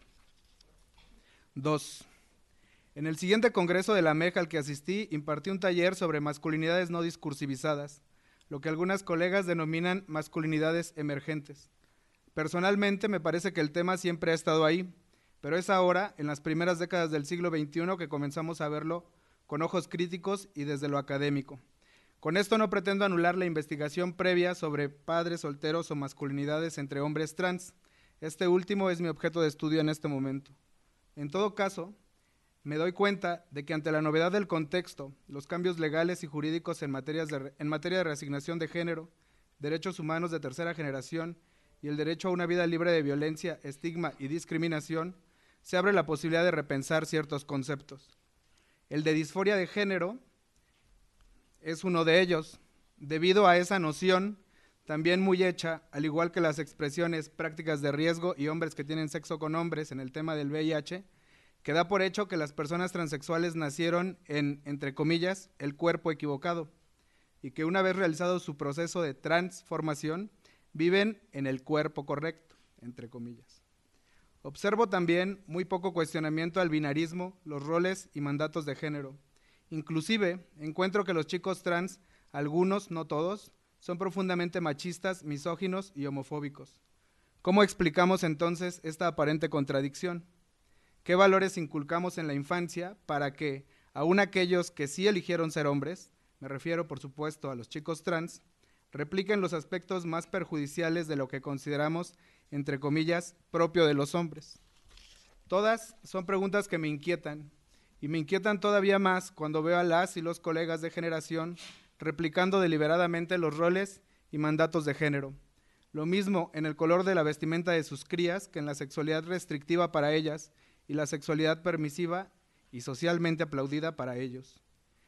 dos. En el siguiente congreso de la M E J al que asistí, impartí un taller sobre masculinidades no discursivizadas, lo que algunas colegas denominan masculinidades emergentes. Personalmente me parece que el tema siempre ha estado ahí, pero es ahora, en las primeras décadas del siglo veintiuno, que comenzamos a verlo con ojos críticos y desde lo académico. Con esto no pretendo anular la investigación previa sobre padres solteros o masculinidades entre hombres trans. Este último es mi objeto de estudio en este momento. En todo caso, me doy cuenta de que ante la novedad del contexto, los cambios legales y jurídicos en, materias de, en materia de reasignación de género, derechos humanos de tercera generación y el derecho a una vida libre de violencia, estigma y discriminación, se abre la posibilidad de repensar ciertos conceptos. El de disforia de género es uno de ellos. Debido a esa noción, también muy hecha, al igual que las expresiones prácticas de riesgo y hombres que tienen sexo con hombres en el tema del V I H, que da por hecho que las personas transexuales nacieron en, entre comillas, el cuerpo equivocado, y que una vez realizado su proceso de transformación, viven en el cuerpo correcto, entre comillas. Observo también muy poco cuestionamiento al binarismo, los roles y mandatos de género. Inclusive, encuentro que los chicos trans, algunos, no todos, son profundamente machistas, misóginos y homofóbicos. ¿Cómo explicamos entonces esta aparente contradicción? ¿Qué valores inculcamos en la infancia para que, aun aquellos que sí eligieron ser hombres, me refiero por supuesto a los chicos trans, repliquen los aspectos más perjudiciales de lo que consideramos, entre comillas, propio de los hombres? Todas son preguntas que me inquietan, y me inquietan todavía más cuando veo a las y los colegas de generación replicando deliberadamente los roles y mandatos de género. Lo mismo en el color de la vestimenta de sus crías que en la sexualidad restrictiva para ellas y la sexualidad permisiva y socialmente aplaudida para ellos.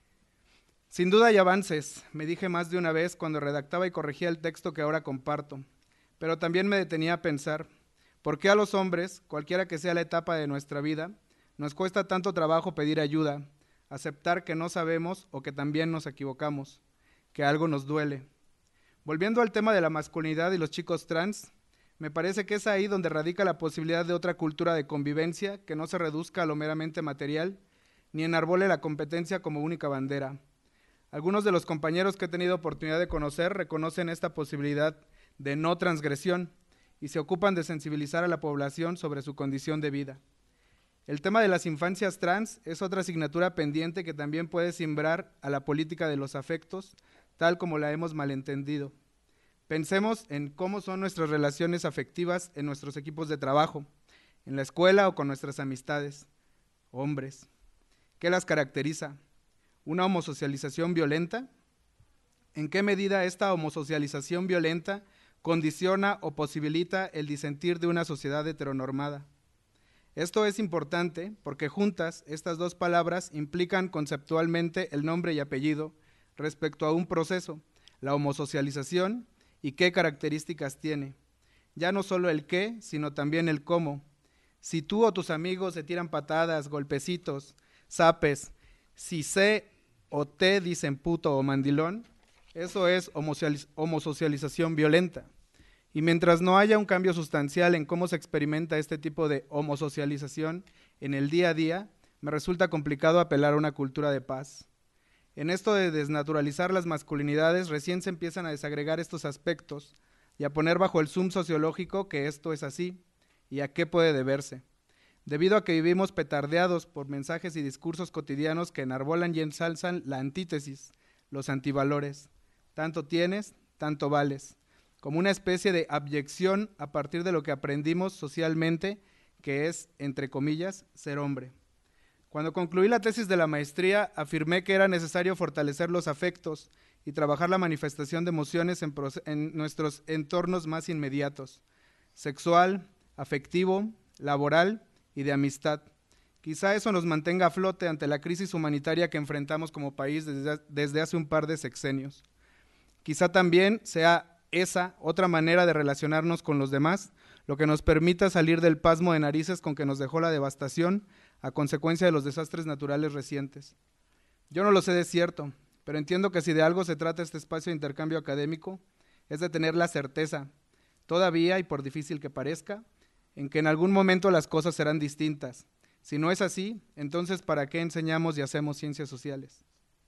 Sin duda hay avances, me dije más de una vez cuando redactaba y corregía el texto que ahora comparto, pero también me detenía a pensar, ¿por qué a los hombres, cualquiera que sea la etapa de nuestra vida, nos cuesta tanto trabajo pedir ayuda, aceptar que no sabemos o que también nos equivocamos, que algo nos duele? Volviendo al tema de la masculinidad y los chicos trans, me parece que es ahí donde radica la posibilidad de otra cultura de convivencia que no se reduzca a lo meramente material, ni enarbole la competencia como única bandera. Algunos de los compañeros que he tenido oportunidad de conocer reconocen esta posibilidad de no transgresión y se ocupan de sensibilizar a la población sobre su condición de vida. El tema de las infancias trans es otra asignatura pendiente que también puede simbrar a la política de los afectos, tal como la hemos malentendido. Pensemos en cómo son nuestras relaciones afectivas en nuestros equipos de trabajo, en la escuela o con nuestras amistades. Hombres, ¿qué las caracteriza? una homosocialización violenta? ¿En qué medida esta homosocialización violenta condiciona o posibilita el disentir de una sociedad heteronormada? Esto es importante porque juntas estas dos palabras implican conceptualmente el nombre y apellido respecto a un proceso, la homosocialización, y qué características tiene. Ya no solo el qué, sino también el cómo. Si tú o tus amigos se tiran patadas, golpecitos, zapes, si se o te dicen puto o mandilón, eso es homosocialización violenta. Y mientras no haya un cambio sustancial en cómo se experimenta este tipo de homosocialización en el día a día, me resulta complicado apelar a una cultura de paz. En esto de desnaturalizar las masculinidades, recién se empiezan a desagregar estos aspectos y a poner bajo el zoom sociológico que esto es así y a qué puede deberse. Debido a que vivimos petardeados por mensajes y discursos cotidianos que enarbolan y ensalzan la antítesis, los antivalores. Tanto tienes, tanto vales, como una especie de abyección a partir de lo que aprendimos socialmente, que es, entre comillas, ser hombre. Cuando concluí la tesis de la maestría, afirmé que era necesario fortalecer los afectos y trabajar la manifestación de emociones en, en nuestros entornos más inmediatos, sexual, afectivo, laboral y de amistad. Quizá eso nos mantenga a flote ante la crisis humanitaria que enfrentamos como país desde, desde hace un par de sexenios. Quizá también sea esa otra manera de relacionarnos con los demás, lo que nos permita salir del pasmo de narices con que nos dejó la devastación a consecuencia de los desastres naturales recientes. Yo no lo sé de cierto, pero entiendo que si de algo se trata este espacio de intercambio académico, es de tener la certeza, todavía y por difícil que parezca, en que en algún momento las cosas serán distintas. Si no es así, entonces ¿para qué enseñamos y hacemos ciencias sociales?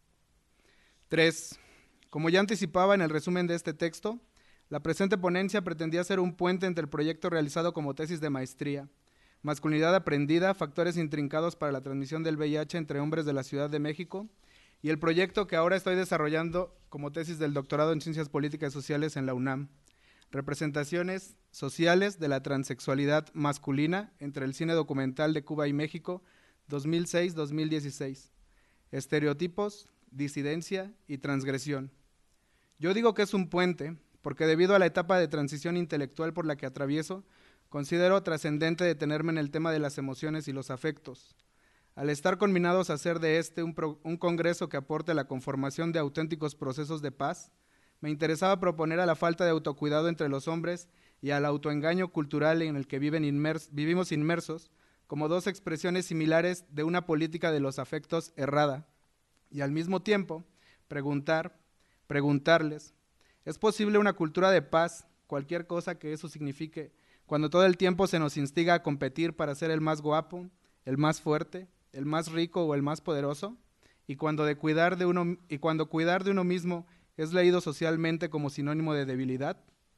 Tres. Como ya anticipaba en el resumen de este texto, la presente ponencia pretendía ser un puente entre el proyecto realizado como tesis de maestría, masculinidad aprendida, factores intrincados para la transmisión del V I H entre hombres de la Ciudad de México, y el proyecto que ahora estoy desarrollando como tesis del doctorado en Ciencias Políticas y Sociales en la UNAM, representaciones sociales de la transexualidad masculina entre el cine documental de Cuba y México dos mil seis a dos mil dieciséis, estereotipos, disidencia y transgresión. Yo digo que es un puente porque debido a la etapa de transición intelectual por la que atravieso, considero trascendente detenerme en el tema de las emociones y los afectos. Al estar combinados a hacer de este un, pro, un congreso que aporte la conformación de auténticos procesos de paz, me interesaba proponer a la falta de autocuidado entre los hombres y al autoengaño cultural en el que viven inmers, vivimos inmersos como dos expresiones similares de una política de los afectos errada, y al mismo tiempo preguntar, preguntarles, ¿es posible una cultura de paz, cualquier cosa que eso signifique, cuando todo el tiempo se nos instiga a competir para ser el más guapo, el más fuerte, el más rico o el más poderoso? Y cuando, de cuidar de uno, y cuando cuidar de uno mismo es leído socialmente como sinónimo de debilidad.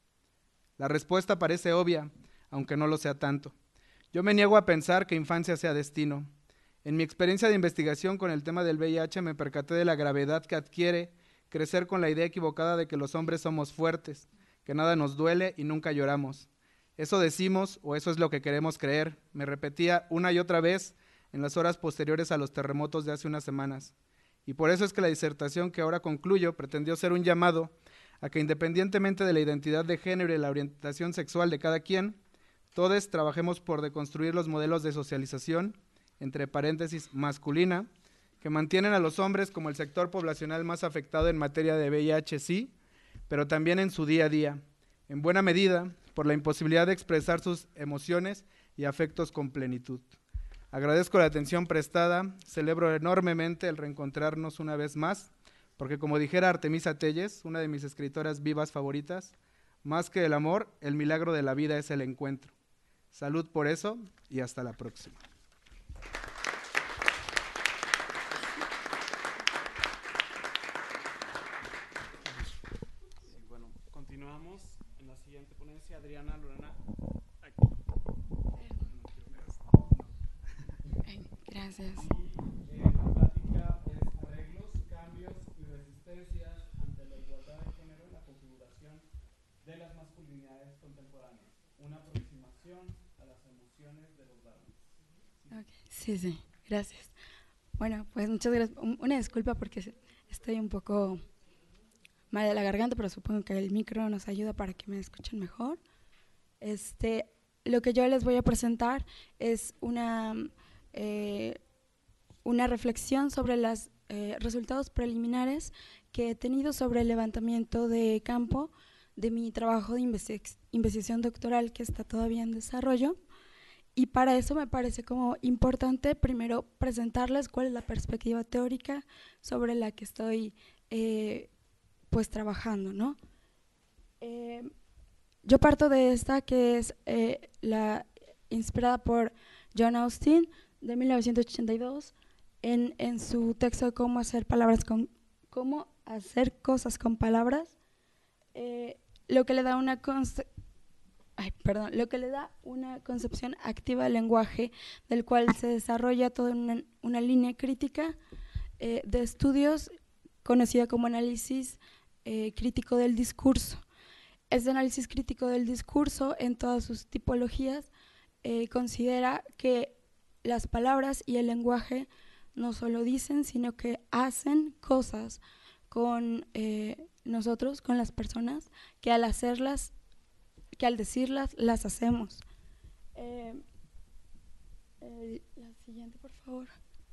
La respuesta parece obvia, aunque no lo sea tanto. Yo me niego a pensar que infancia sea destino. En mi experiencia de investigación con el tema del V I H me percaté de la gravedad que adquiere crecer con la idea equivocada de que los hombres somos fuertes, que nada nos duele y nunca lloramos. Eso decimos o eso es lo que queremos creer, me repetía una y otra vez en las horas posteriores a los terremotos de hace unas semanas. Y por eso es que la disertación que ahora concluyo pretendió ser un llamado a que independientemente de la identidad de género y la orientación sexual de cada quien, todos trabajemos por deconstruir los modelos de socialización, entre paréntesis masculina, que mantienen a los hombres como el sector poblacional más afectado en materia de V I H, sí, pero también en su día a día, en buena medida por la imposibilidad de expresar sus emociones y afectos con plenitud. Agradezco la atención prestada, celebro enormemente el reencontrarnos una vez más, porque como dijera Artemisa Telles, una de mis escritoras vivas favoritas, más que el amor, el milagro de la vida es el encuentro. Salud por eso y hasta la próxima. Continuamos en la siguiente ponencia, Adriana Lorena. Gracias. Y, eh, la plática es arreglos, cambios y resistencias ante la igualdad de género y la configuración de las masculinidades contemporáneas. Una aproximación a las emociones de los varones. Okay. Sí, sí, gracias. Bueno, pues muchas gracias. Una disculpa porque estoy un poco mal de la garganta, pero supongo que el micro nos ayuda para que me escuchen mejor. Este, lo que yo les voy a presentar es una, eh, una reflexión sobre los eh, resultados preliminares que he tenido sobre el levantamiento de campo de mi trabajo de investi- investigación doctoral que está todavía en desarrollo. Y para eso me parece como importante primero presentarles cuál es la perspectiva teórica sobre la que estoy eh, pues trabajando, ¿no? Eh, yo parto de esta que es eh, la inspirada por John Austin de mil novecientos ochenta y dos en, en su texto de cómo hacer palabras con cómo hacer cosas con palabras, eh, lo que le da una const- Ay, perdón, lo que le da una concepción activa del lenguaje, del cual se desarrolla toda una, una línea crítica eh, de estudios conocida como análisis eh, crítico del discurso. Este análisis crítico del discurso, en todas sus tipologías, eh, considera que las palabras y el lenguaje no solo dicen, sino que hacen cosas con eh, nosotros, con las personas, que al hacerlas que al decirlas, las hacemos. Eh, eh, la siguiente, por favor.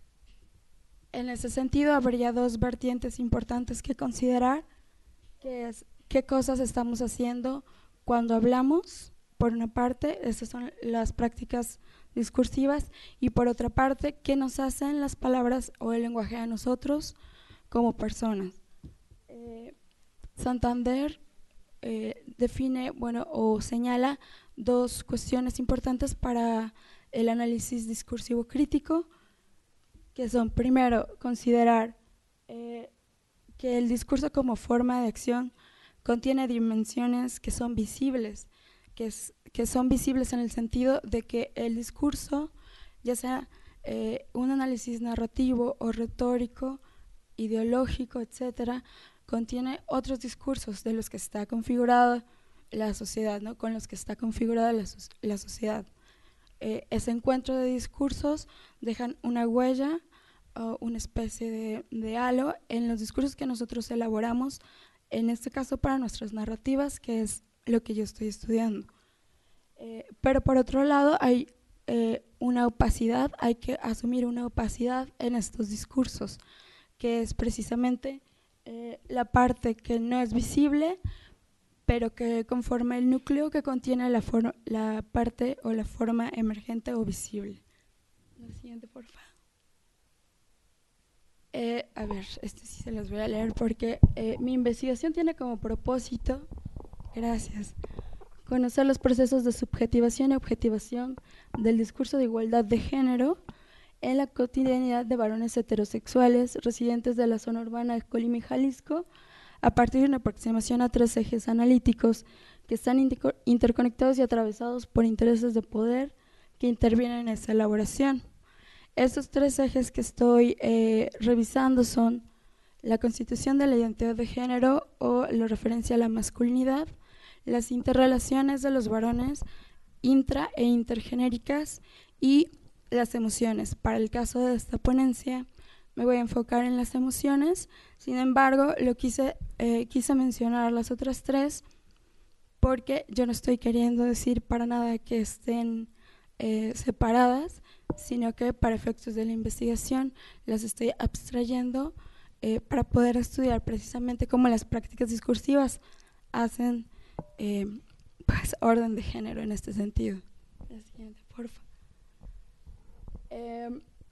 En ese sentido, habría dos vertientes importantes que considerar, que es qué cosas estamos haciendo cuando hablamos, por una parte, esas son las prácticas discursivas, y por otra parte, qué nos hacen las palabras o el lenguaje a nosotros como personas. Eh, Santander Eh, define, bueno, o señala dos cuestiones importantes para el análisis discursivo crítico, que son, primero, considerar eh, que el discurso como forma de acción contiene dimensiones que son visibles, que, es, que son visibles en el sentido de que el discurso, ya sea eh, un análisis narrativo o retórico, ideológico, etcétera, contiene otros discursos de los que está configurada la sociedad, ¿no? Con los que está configurada la, la sociedad. Eh, ese encuentro de discursos dejan una huella o una especie de, de halo en los discursos que nosotros elaboramos, en este caso para nuestras narrativas, que es lo que yo estoy estudiando. Eh, pero por otro lado hay eh, una opacidad, hay que asumir una opacidad en estos discursos, que es precisamente Eh, la parte que no es visible, pero que conforma el núcleo que contiene la, la parte o la forma emergente o visible. La siguiente, por favor. Eh, a ver, este sí se los voy a leer porque eh, mi investigación tiene como propósito, gracias, conocer los procesos de subjetivación y objetivación del discurso de igualdad de género en la cotidianidad de varones heterosexuales residentes de la zona urbana de Colima y Jalisco, a partir de una aproximación a tres ejes analíticos que están interconectados y atravesados por intereses de poder que intervienen en esa elaboración. Estos tres ejes que estoy eh, revisando son la constitución de la identidad de género o la referencia a la masculinidad, las interrelaciones de los varones intra e intergenéricas y las emociones. Para el caso de esta ponencia me voy a enfocar en las emociones, sin embargo lo quise, eh, quise mencionar las otras tres porque yo no estoy queriendo decir para nada que estén eh, separadas, sino que para efectos de la investigación las estoy abstrayendo eh, para poder estudiar precisamente cómo las prácticas discursivas hacen eh, pues, orden de género en este sentido. La siguiente, por favor. Eh,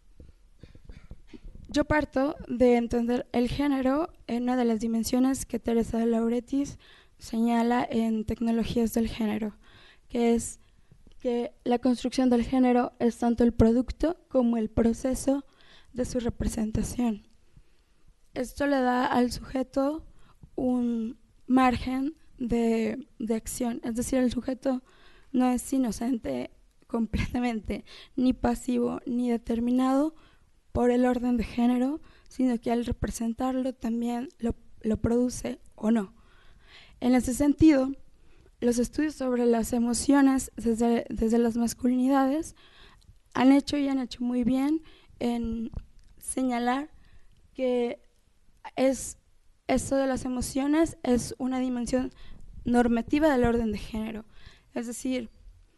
yo parto de entender el género en una de las dimensiones que Teresa de Lauretis señala en Tecnologías del Género, que es que la construcción del género es tanto el producto como el proceso de su representación. Esto le da al sujeto un margen de, de acción, es decir, el sujeto no es inocente completamente, ni pasivo ni determinado por el orden de género, sino que al representarlo también lo, lo produce o no. En ese sentido, los estudios sobre las emociones desde, desde las masculinidades han hecho y han hecho muy bien en señalar que es, esto de las emociones es una dimensión normativa del orden de género. Es decir,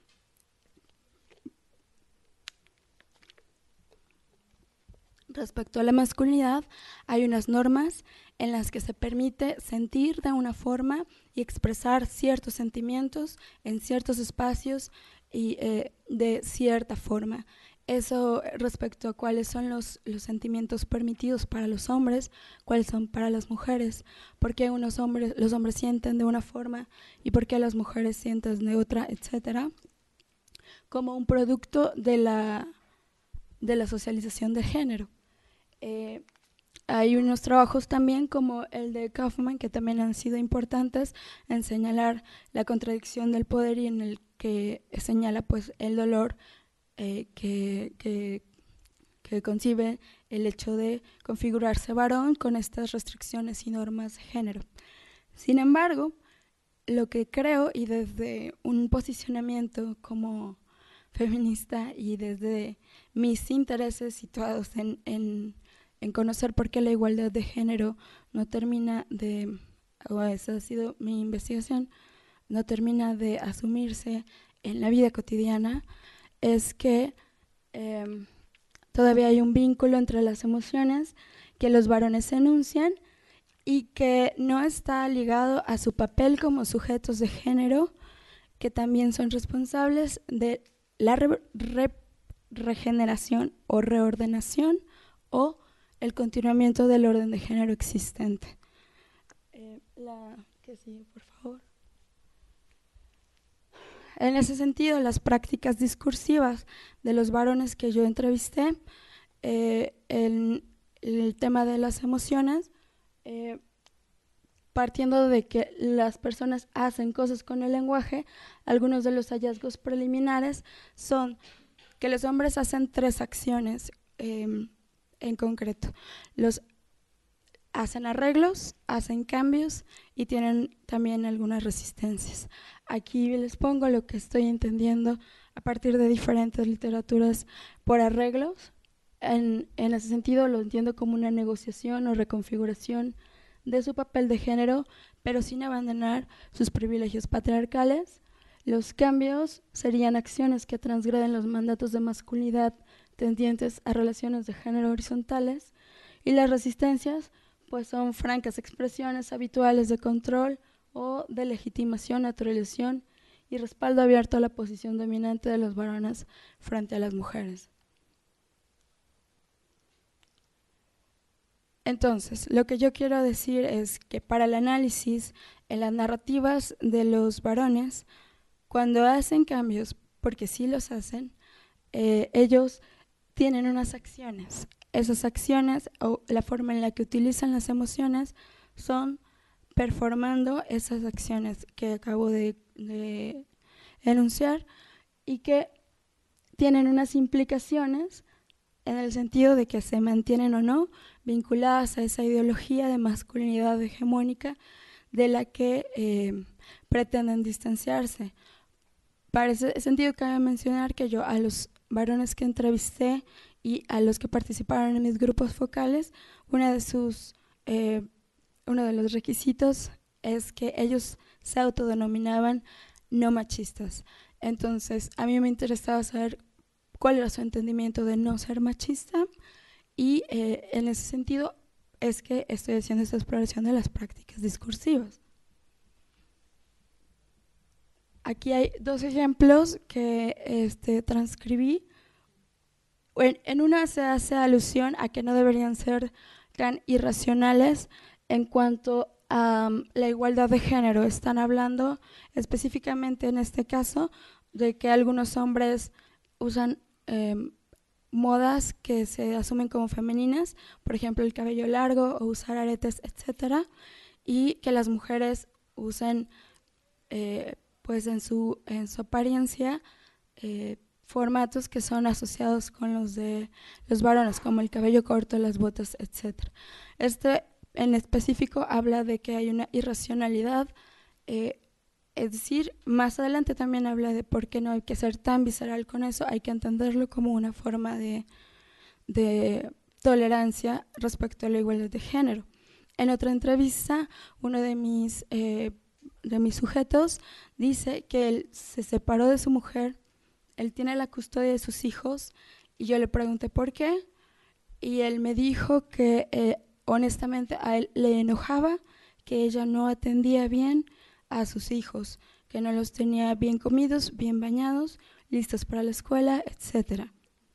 respecto a la masculinidad, hay unas normas en las que se permite sentir de una forma y expresar ciertos sentimientos en ciertos espacios y eh, de cierta forma. Eso respecto a cuáles son los, los sentimientos permitidos para los hombres, cuáles son para las mujeres, por qué unos hombres, los hombres sienten de una forma y por qué las mujeres sienten de otra, etcétera, como un producto de la, de la socialización de género. Eh, hay unos trabajos también como el de Kaufman que también han sido importantes en señalar la contradicción del poder y en el que señala pues el dolor eh, que, que, que concibe el hecho de configurarse varón con estas restricciones y normas de género. Sin embargo, lo que creo, y desde un posicionamiento como feminista y desde mis intereses situados en, en en conocer por qué la igualdad de género no termina de, o esa ha sido mi investigación, no termina de asumirse en la vida cotidiana, es que eh, todavía hay un vínculo entre las emociones que los varones enuncian y que no está ligado a su papel como sujetos de género, que también son responsables de la re re regeneración o reordenación o el continuamiento del orden de género existente. Eh, la que sigue, por favor. En ese sentido, las prácticas discursivas de los varones que yo entrevisté, eh, el, el tema de las emociones, eh, partiendo de que las personas hacen cosas con el lenguaje, algunos de los hallazgos preliminares son que los hombres hacen tres acciones eh, en concreto. Los hacen arreglos, hacen cambios y tienen también algunas resistencias. Aquí les pongo lo que estoy entendiendo a partir de diferentes literaturas por arreglos. En, en ese sentido lo entiendo como una negociación o reconfiguración de su papel de género, pero sin abandonar sus privilegios patriarcales. Los cambios serían acciones que transgreden los mandatos de masculinidad tendientes a relaciones de género horizontales, y las resistencias pues son francas expresiones habituales de control o de legitimación, naturalización y respaldo abierto a la posición dominante de los varones frente a las mujeres. Entonces, lo que yo quiero decir es que para el análisis en las narrativas de los varones, cuando hacen cambios, porque sí los hacen, eh, ellos tienen unas acciones. Esas acciones o la forma en la que utilizan las emociones son performando esas acciones que acabo de, de enunciar y que tienen unas implicaciones en el sentido de que se mantienen o no vinculadas a esa ideología de masculinidad hegemónica de la que eh, pretenden distanciarse. Para ese sentido cabe mencionar que yo a los varones que entrevisté y a los que participaron en mis grupos focales, una de sus, eh, uno de los requisitos es que ellos se autodenominaban no machistas. Entonces, a mí me interesaba saber cuál era su entendimiento de no ser machista y eh, en ese sentido es que estoy haciendo esta exploración de las prácticas discursivas. Aquí hay dos ejemplos que este, transcribí. En, en una se hace alusión a que no deberían ser tan irracionales en cuanto a um, la igualdad de género. Están hablando específicamente en este caso de que algunos hombres usan eh, modas que se asumen como femeninas, por ejemplo el cabello largo o usar aretes, etcétera, y que las mujeres usen eh, pues en su, en su apariencia eh, formatos que son asociados con los de los varones, como el cabello corto, las botas, etcétera. Este en específico habla de que hay una irracionalidad, eh, es decir, más adelante también habla de por qué no hay que ser tan visceral con eso, hay que entenderlo como una forma de, de tolerancia respecto a la igualdad de género. En otra entrevista, uno de mis, eh, de mis sujetos dice que él se separó de su mujer, él tiene la custodia de sus hijos, y yo le pregunté por qué, y él me dijo que eh, honestamente a él le enojaba que ella no atendía bien a sus hijos, que no los tenía bien comidos, bien bañados, listos para la escuela, etcétera.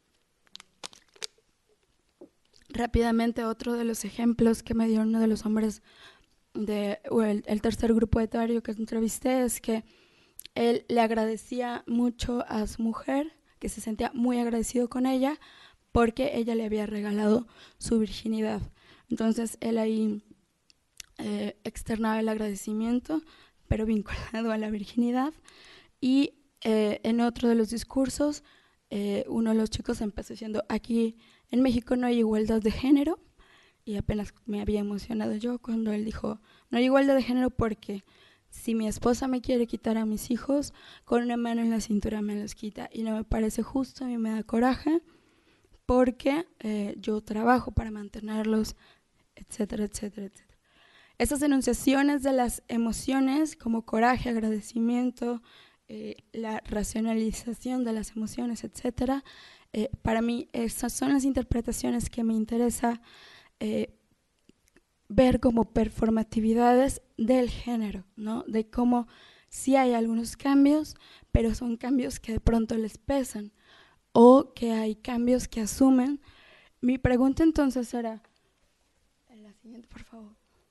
Rápidamente, otro de los ejemplos que me dio uno de los hombres de o el, el tercer grupo etario que entrevisté es que él le agradecía mucho a su mujer, que se sentía muy agradecido con ella porque ella le había regalado su virginidad. Entonces él ahí eh, externaba el agradecimiento, pero vinculado a la virginidad. Y eh, en otro de los discursos, eh, uno de los chicos empezó diciendo: aquí en México no hay igualdad de género, y apenas me había emocionado yo cuando él dijo: no hay igualdad de género porque si mi esposa me quiere quitar a mis hijos, con una mano en la cintura me los quita, y no me parece justo, a mí me da coraje, porque eh, yo trabajo para mantenerlos, etcétera, etcétera, etcétera. Esas enunciaciones de las emociones como coraje, agradecimiento, eh, la racionalización de las emociones, etcétera, eh, para mí esas son las interpretaciones que me interesa eh, ver como performatividades del género, ¿no? De cómo sí hay algunos cambios, pero son cambios que de pronto les pesan, o que hay cambios que asumen. Mi pregunta entonces era, la siguiente por favor,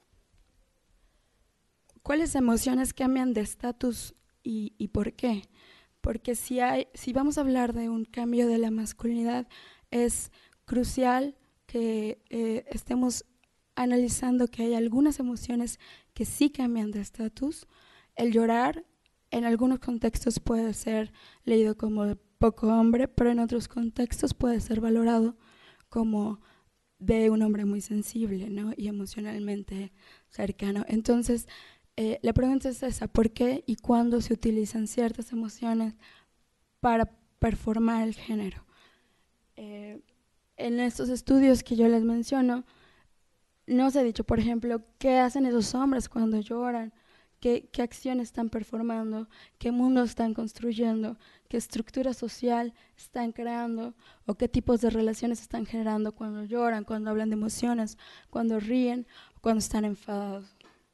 ¿cuáles emociones cambian de estatus y, y por qué? Porque si, hay, si vamos a hablar de un cambio de la masculinidad, es crucial que eh, estemos analizando que hay algunas emociones que sí cambian de estatus. El llorar en algunos contextos puede ser leído como de poco hombre, pero en otros contextos puede ser valorado como de un hombre muy sensible, ¿no? Y emocionalmente cercano. Entonces, eh, la pregunta es esa: ¿por qué y cuándo se utilizan ciertas emociones para performar el género? Eh, en estos estudios que yo les menciono, no se ha dicho, por ejemplo, qué hacen esos hombres cuando lloran, qué, qué acciones están performando, qué mundo están construyendo, qué estructura social están creando, o qué tipos de relaciones están generando cuando lloran, cuando hablan de emociones, cuando ríen, cuando están enfadados.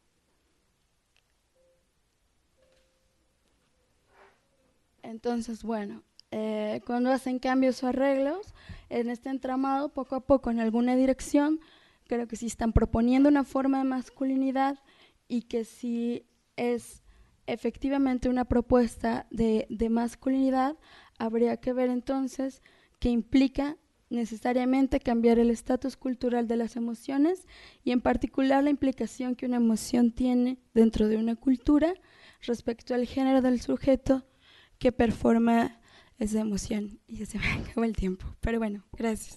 Entonces, bueno, eh, cuando hacen cambios o arreglos en este entramado, poco a poco, en alguna dirección, creo que sí están proponiendo una forma de masculinidad, y que si es efectivamente una propuesta de, de masculinidad, habría que ver entonces qué implica necesariamente cambiar el estatus cultural de las emociones, y en particular la implicación que una emoción tiene dentro de una cultura respecto al género del sujeto que performa esa emoción. Y ya se me acabó el tiempo, pero bueno, gracias.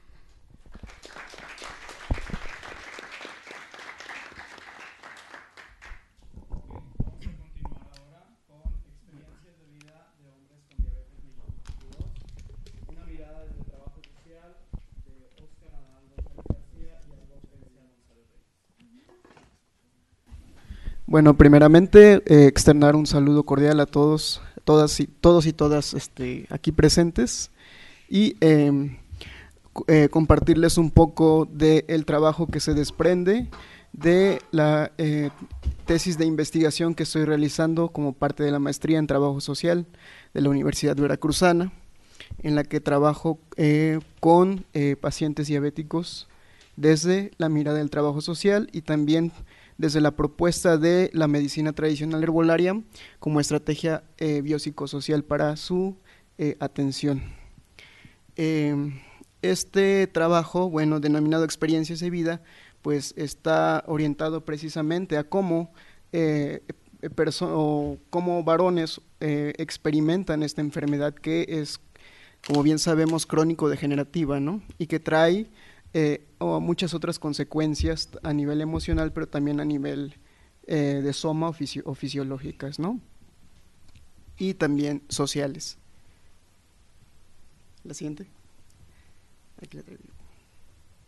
Bueno, primeramente eh, externar un saludo cordial a todos, todas y todos y todas este, aquí presentes, y eh, eh, compartirles un poco del trabajo que se desprende de la eh, tesis de investigación que estoy realizando como parte de la maestría en trabajo social de la Universidad Veracruzana, en la que trabajo eh, con eh, pacientes diabéticos desde la mirada del trabajo social y también desde la propuesta de la medicina tradicional herbolaria como estrategia eh, biopsicosocial para su eh, atención. Eh, este trabajo, bueno, denominado Experiencias de Vida, pues está orientado precisamente a cómo, eh, o cómo varones eh, experimentan esta enfermedad que es, como bien sabemos, crónico-degenerativa, ¿no? Y que trae Eh, o muchas otras consecuencias a nivel emocional, pero también a nivel eh, de soma o, fisio o fisiológicas, ¿no? Y también sociales. La siguiente. Aquí la traigo.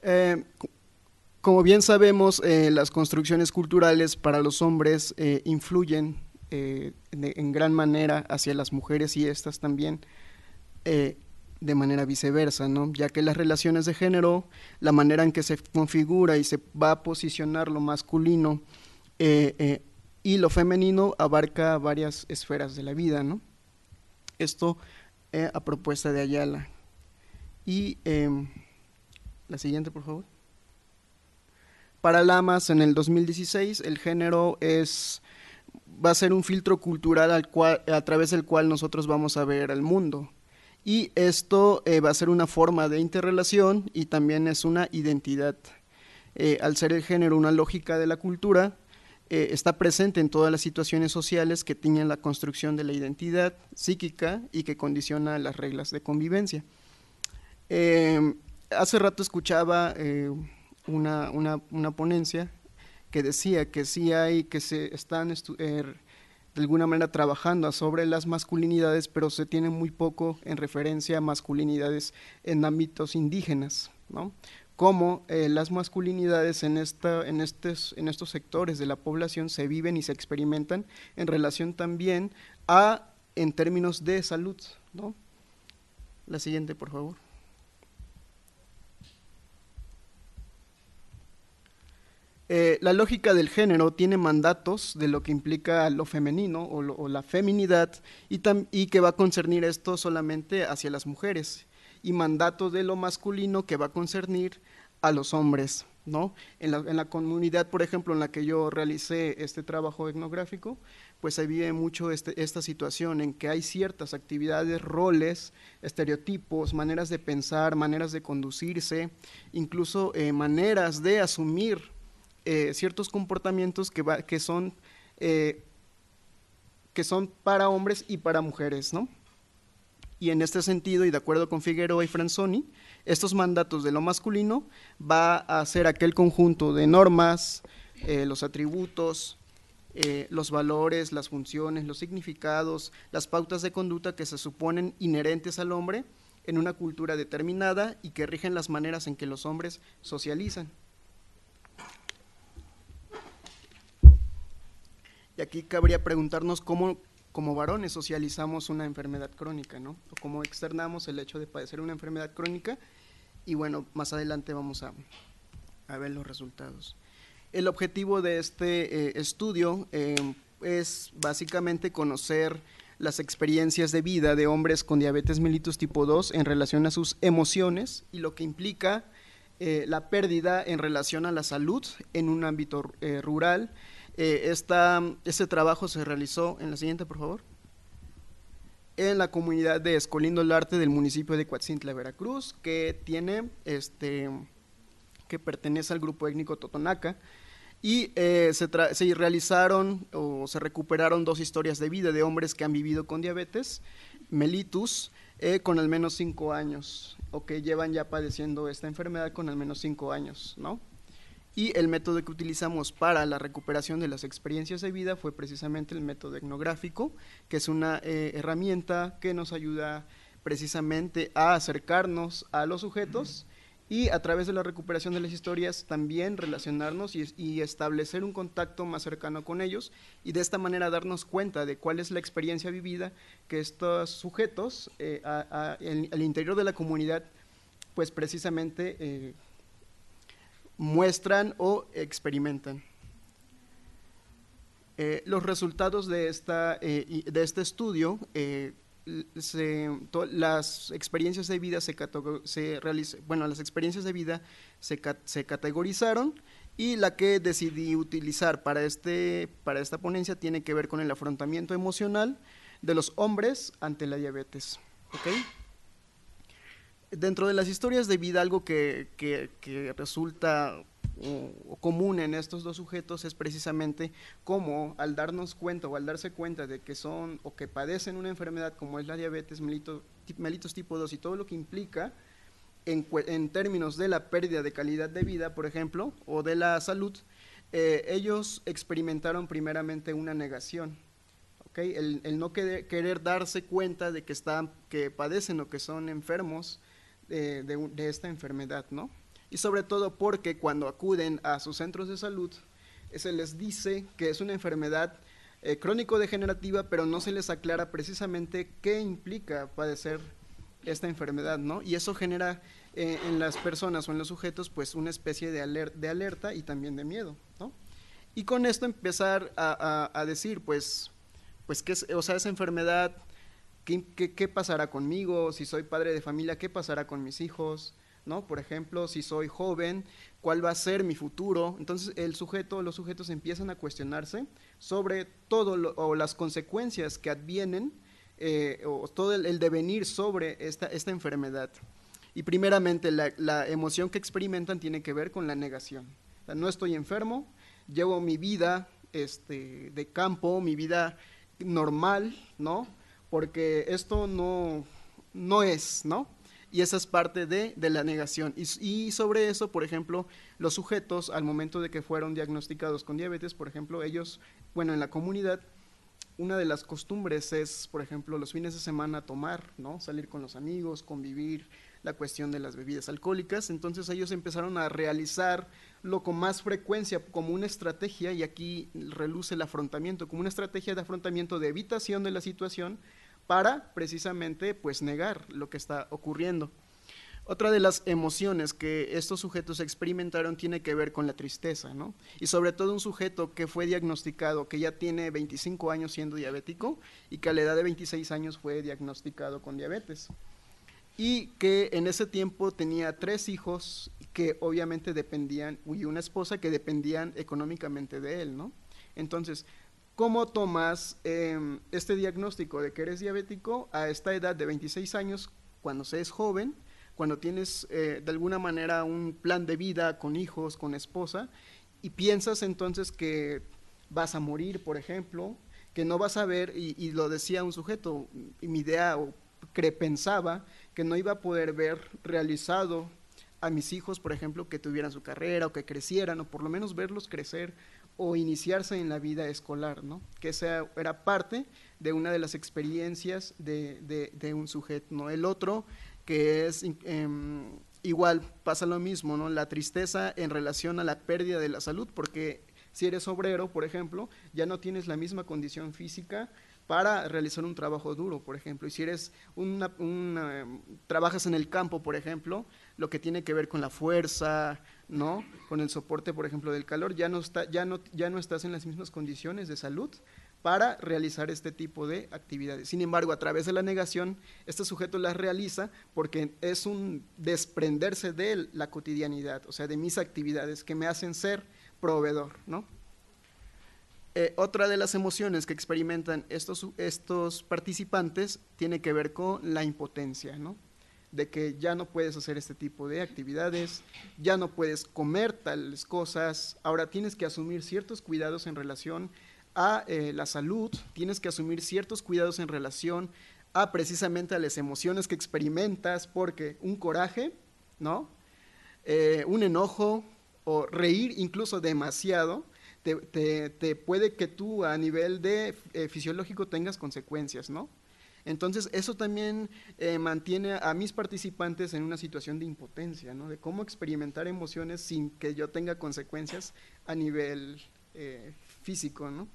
Eh, como bien sabemos, eh, las construcciones culturales para los hombres eh, influyen eh, de, en gran manera hacia las mujeres y estas también eh, de manera viceversa, ¿no? Ya que las relaciones de género, la manera en que se configura y se va a posicionar lo masculino eh, eh, y lo femenino abarca varias esferas de la vida, ¿no? Esto eh, a propuesta de Ayala. Y eh, la siguiente, por favor. Para Lamas, en el dos mil dieciséis, el género es, va a ser un filtro cultural al cual, a través del cual nosotros vamos a ver al mundo. Y esto eh, va a ser una forma de interrelación y también es una identidad. Eh, al ser el género una lógica de la cultura, eh, está presente en todas las situaciones sociales que tiñen la construcción de la identidad psíquica y que condiciona las reglas de convivencia. Eh, hace rato escuchaba eh, una, una, una ponencia que decía que sí hay, que se están eh, de alguna manera trabajando sobre las masculinidades, pero se tiene muy poco en referencia a masculinidades en ámbitos indígenas, ¿no? Cómo eh, las masculinidades en, esta, en, estes, en estos sectores de la población se viven y se experimentan en relación también a, en términos de salud, ¿no? La siguiente, por favor. Eh, la lógica del género tiene mandatos de lo que implica lo femenino o, lo, o la feminidad y, tam, y que va a concernir esto solamente hacia las mujeres, y mandatos de lo masculino que va a concernir a los hombres, ¿no? En la, en la comunidad, por ejemplo, en la que yo realicé este trabajo etnográfico, pues se vive mucho este, esta situación en que hay ciertas actividades, roles, estereotipos, maneras de pensar, maneras de conducirse, incluso eh, maneras de asumir Eh, ciertos comportamientos que, va, que, son, eh, que son para hombres y para mujeres, ¿no? Y en este sentido, y de acuerdo con Figueroa y Franzoni, estos mandatos de lo masculino va a ser aquel conjunto de normas, eh, los atributos, eh, los valores, las funciones, los significados, las pautas de conducta que se suponen inherentes al hombre en una cultura determinada y que rigen las maneras en que los hombres socializan. Y aquí cabría preguntarnos cómo, como varones, socializamos una enfermedad crónica, ¿no? O cómo externamos el hecho de padecer una enfermedad crónica, y bueno, más adelante vamos a, a ver los resultados. El objetivo de este eh, estudio eh, es básicamente conocer las experiencias de vida de hombres con diabetes mellitus tipo dos en relación a sus emociones y lo que implica eh, la pérdida en relación a la salud en un ámbito eh, rural. Eh, esta, este trabajo se realizó, en la siguiente por favor, en la comunidad de Escolindo Olarte del municipio de Coatzintla, Veracruz, que tiene, este, que pertenece al grupo étnico Totonaca, y eh, se, se realizaron o se recuperaron dos historias de vida de hombres que han vivido con diabetes mellitus eh, con al menos cinco años, o que llevan ya padeciendo esta enfermedad con al menos cinco años, ¿no? Y el método que utilizamos para la recuperación de las experiencias de vida fue precisamente el método etnográfico, que es una eh, herramienta que nos ayuda precisamente a acercarnos a los sujetos y a través de la recuperación de las historias también relacionarnos y, y establecer un contacto más cercano con ellos, y de esta manera darnos cuenta de cuál es la experiencia vivida que estos sujetos eh, a, a, en, al interior de la comunidad pues precisamente eh, muestran o experimentan. Eh, los resultados de, esta, eh, de este estudio, eh, se, to, las experiencias de vida se, se realiza, bueno, las experiencias de vida se, se categorizaron, y la que decidí utilizar para, este, para esta ponencia tiene que ver con el afrontamiento emocional de los hombres ante la diabetes. ¿Okay? Dentro de las historias de vida, algo que, que, que resulta o, o común en estos dos sujetos es precisamente cómo, al darnos cuenta o al darse cuenta de que son o que padecen una enfermedad como es la diabetes mellitus, mellitus tipo dos y todo lo que implica en, en términos de la pérdida de calidad de vida, por ejemplo, o de la salud, eh, ellos experimentaron primeramente una negación. ¿Okay? El, el no querer, querer darse cuenta de que, están, que padecen o que son enfermos de, de, de esta enfermedad, ¿no? Y sobre todo porque cuando acuden a sus centros de salud, se les dice que es una enfermedad eh, crónico-degenerativa, pero no se les aclara precisamente qué implica padecer esta enfermedad, ¿no? Y eso genera eh, en las personas o en los sujetos pues una especie de, aler de alerta y también de miedo, ¿no? Y con esto empezar a, a, a decir pues, pues qué es, o sea, esa enfermedad, ¿qué, qué, qué pasará conmigo? Si soy padre de familia, ¿qué pasará con mis hijos? ¿No? Por ejemplo, si soy joven, ¿cuál va a ser mi futuro? Entonces el sujeto, los sujetos empiezan a cuestionarse sobre todo lo, o las consecuencias que advienen eh, o todo el, el devenir sobre esta, esta enfermedad. Y primeramente la, la emoción que experimentan tiene que ver con la negación. O sea, no estoy enfermo, llevo mi vida este, de campo, mi vida normal, ¿no? Porque esto no, no es, ¿no? Y esa es parte de, de la negación. Y, y sobre eso, por ejemplo, los sujetos, al momento de que fueron diagnosticados con diabetes, por ejemplo, ellos, bueno, en la comunidad, una de las costumbres es, por ejemplo, los fines de semana tomar, ¿no? Salir con los amigos, convivir, la cuestión de las bebidas alcohólicas. Entonces ellos empezaron a realizarlo con más frecuencia como una estrategia, y aquí reluce el afrontamiento, como una estrategia de afrontamiento de evitación de la situación, para precisamente pues negar lo que está ocurriendo. Otra de las emociones que estos sujetos experimentaron tiene que ver con la tristeza, ¿no? Y sobre todo un sujeto que fue diagnosticado, que ya tiene veinticinco años siendo diabético y que a la edad de veintiséis años fue diagnosticado con diabetes. Y que en ese tiempo tenía tres hijos que obviamente dependían, y una esposa que dependían económicamente de él, ¿no? Entonces, ¿cómo tomas eh, este diagnóstico de que eres diabético a esta edad de veintiséis años, cuando se es joven, cuando tienes eh, de alguna manera un plan de vida con hijos, con esposa, y piensas entonces que vas a morir, por ejemplo, que no vas a ver, y, y lo decía un sujeto, y mi idea, o que pensaba que no iba a poder ver realizado a mis hijos, por ejemplo, que tuvieran su carrera o que crecieran, o por lo menos verlos crecer o iniciarse en la vida escolar, ¿no? Que esa era parte de una de las experiencias de, de, de un sujeto, ¿no? El otro, que es eh, igual, pasa lo mismo, ¿no? La tristeza en relación a la pérdida de la salud, porque si eres obrero, por ejemplo, ya no tienes la misma condición física para realizar un trabajo duro, por ejemplo, y si eres una, una, trabajas en el campo, por ejemplo, lo que tiene que ver con la fuerza, ¿no? Con el soporte, por ejemplo, del calor, ya no, está, ya, no, ya no estás en las mismas condiciones de salud para realizar este tipo de actividades. Sin embargo, a través de la negación, este sujeto las realiza porque es un desprenderse de la cotidianidad, o sea, de mis actividades que me hacen ser proveedor, ¿no? Eh, otra de las emociones que experimentan estos, estos participantes tiene que ver con la impotencia, ¿no? De que ya no puedes hacer este tipo de actividades, ya no puedes comer tales cosas, ahora tienes que asumir ciertos cuidados en relación a eh, la salud, tienes que asumir ciertos cuidados en relación a precisamente a las emociones que experimentas, porque un coraje, ¿no? Eh, un enojo o reír incluso demasiado, Te, te, te puede que tú a nivel de eh, fisiológico tengas consecuencias, ¿no? Entonces eso también eh, mantiene a mis participantes en una situación de impotencia, ¿no? De cómo experimentar emociones sin que yo tenga consecuencias a nivel eh, físico, ¿no?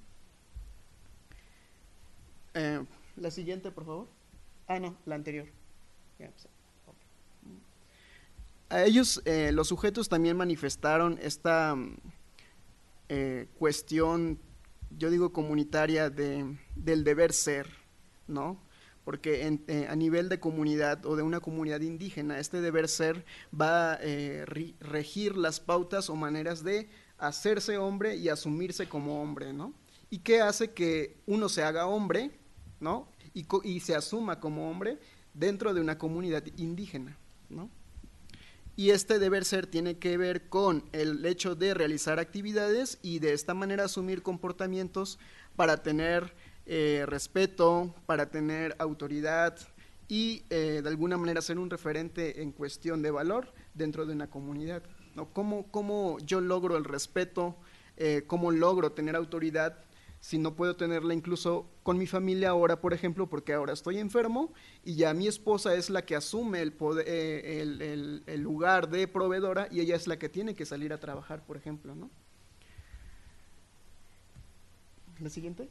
Eh, la siguiente, por favor. Ah, no, la anterior. A ellos, eh, los sujetos también manifestaron esta Eh, cuestión, yo digo comunitaria, de, del deber ser, ¿no? Porque en, eh, a nivel de comunidad o de una comunidad indígena, este deber ser va a eh, regir las pautas o maneras de hacerse hombre y asumirse como hombre, ¿no? ¿Y qué hace que uno se haga hombre, ¿no? Y, y se asuma como hombre dentro de una comunidad indígena, ¿no? Y este deber ser tiene que ver con el hecho de realizar actividades y de esta manera asumir comportamientos para tener eh, respeto, para tener autoridad y eh, de alguna manera ser un referente en cuestión de valor dentro de una comunidad, ¿no? ¿Cómo, cómo yo logro el respeto, eh, cómo logro tener autoridad si no puedo tenerla incluso con mi familia ahora, por ejemplo, porque ahora estoy enfermo y ya mi esposa es la que asume el, poder, eh, el, el, el lugar de proveedora y ella es la que tiene que salir a trabajar, por ejemplo, ¿no? ¿La siguiente?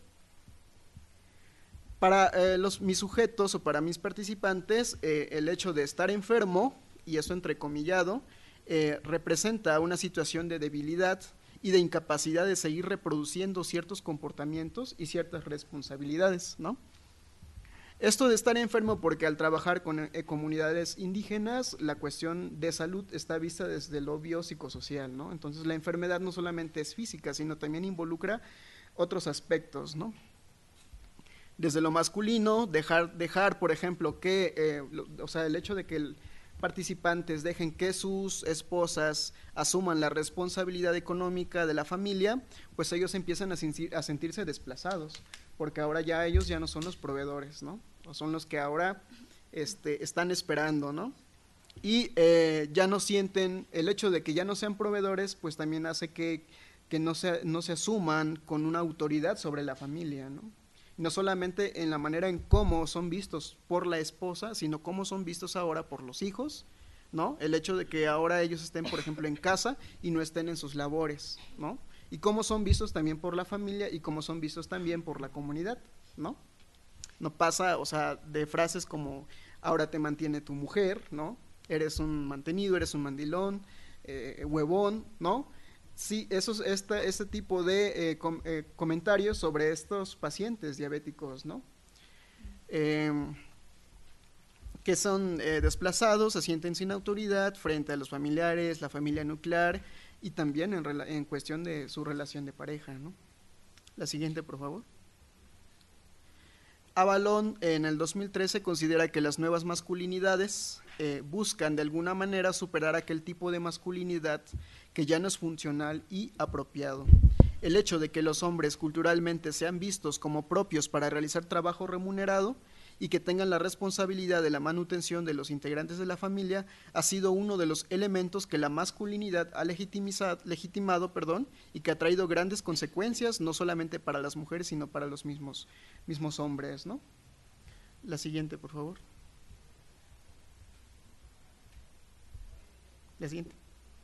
Para eh, los, mis sujetos o para mis participantes, eh, el hecho de estar enfermo, y eso entrecomillado, eh, representa una situación de debilidad y de incapacidad de seguir reproduciendo ciertos comportamientos y ciertas responsabilidades, ¿no? Esto de estar enfermo porque al trabajar con eh, comunidades indígenas, la cuestión de salud está vista desde lo biopsicosocial, ¿no? Entonces la enfermedad no solamente es física, sino también involucra otros aspectos, ¿no? Desde lo masculino, dejar, dejar por ejemplo, que, eh, lo, o sea, el hecho de que el, participantes dejen que sus esposas asuman la responsabilidad económica de la familia, pues ellos empiezan a, sentir, a sentirse desplazados, porque ahora ya ellos ya no son los proveedores, ¿no? O son los que ahora este, están esperando, ¿no? Y eh, ya no sienten, el hecho de que ya no sean proveedores, pues también hace que, que no, se, no se asuman con una autoridad sobre la familia, ¿no? No solamente en la manera en cómo son vistos por la esposa, sino cómo son vistos ahora por los hijos, ¿no? El hecho de que ahora ellos estén, por ejemplo, en casa y no estén en sus labores, ¿no? Y cómo son vistos también por la familia y cómo son vistos también por la comunidad, ¿no? No pasa, o sea, de frases como, ahora te mantiene tu mujer, ¿no? Eres un mantenido, eres un mandilón, eh, huevón, ¿no? Sí, eso es este, este tipo de eh, com, eh, comentarios sobre estos pacientes diabéticos, ¿no? Eh, que son eh, desplazados, se sienten sin autoridad frente a los familiares, la familia nuclear y también en, en cuestión de su relación de pareja, ¿no? La siguiente, por favor. Avalon en el dos mil trece considera que las nuevas masculinidades eh, buscan de alguna manera superar aquel tipo de masculinidad que ya no es funcional y apropiado. El hecho de que los hombres culturalmente sean vistos como propios para realizar trabajo remunerado y que tengan la responsabilidad de la manutención de los integrantes de la familia ha sido uno de los elementos que la masculinidad ha legitimado perdón, y que ha traído grandes consecuencias, no solamente para las mujeres, sino para los mismos, mismos hombres, ¿no? La siguiente, por favor. La siguiente.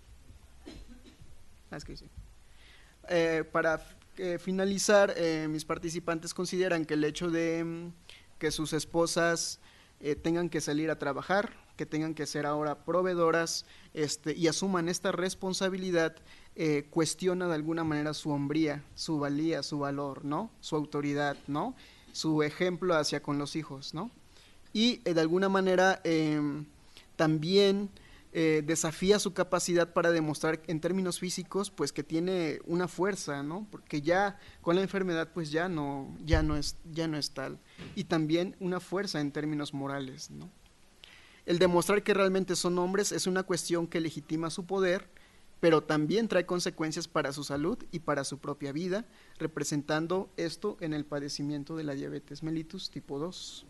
Ah, es que sí. Eh, para eh, finalizar, eh, mis participantes consideran que el hecho de mm, que sus esposas eh, tengan que salir a trabajar, que tengan que ser ahora proveedoras este, y asuman esta responsabilidad, eh, cuestiona de alguna manera su hombría, su valía, su valor, ¿no? Su autoridad, ¿no? Su ejemplo hacia con los hijos, ¿no? Y eh, de alguna manera eh, también Eh, desafía su capacidad para demostrar en términos físicos pues que tiene una fuerza, ¿no? Porque ya con la enfermedad pues ya no, ya no es, ya no es tal, y también una fuerza en términos morales, ¿no? El demostrar que realmente son hombres es una cuestión que legitima su poder, pero también trae consecuencias para su salud y para su propia vida, representando esto en el padecimiento de la diabetes mellitus tipo dos.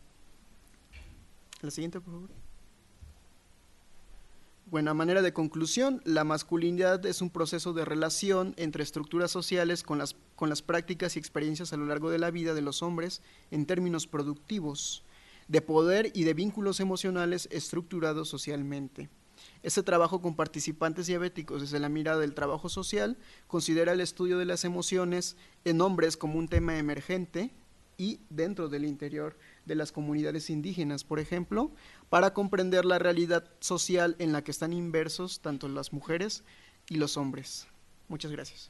La siguiente, por favor. Bueno, a manera de conclusión, la masculinidad es un proceso de relación entre estructuras sociales con las, con las prácticas y experiencias a lo largo de la vida de los hombres en términos productivos, de poder y de vínculos emocionales estructurados socialmente. Este trabajo con participantes diabéticos desde la mirada del trabajo social considera el estudio de las emociones en hombres como un tema emergente y dentro del interior de las comunidades indígenas, por ejemplo, para comprender la realidad social en la que están inmersos tanto las mujeres y los hombres. Muchas gracias.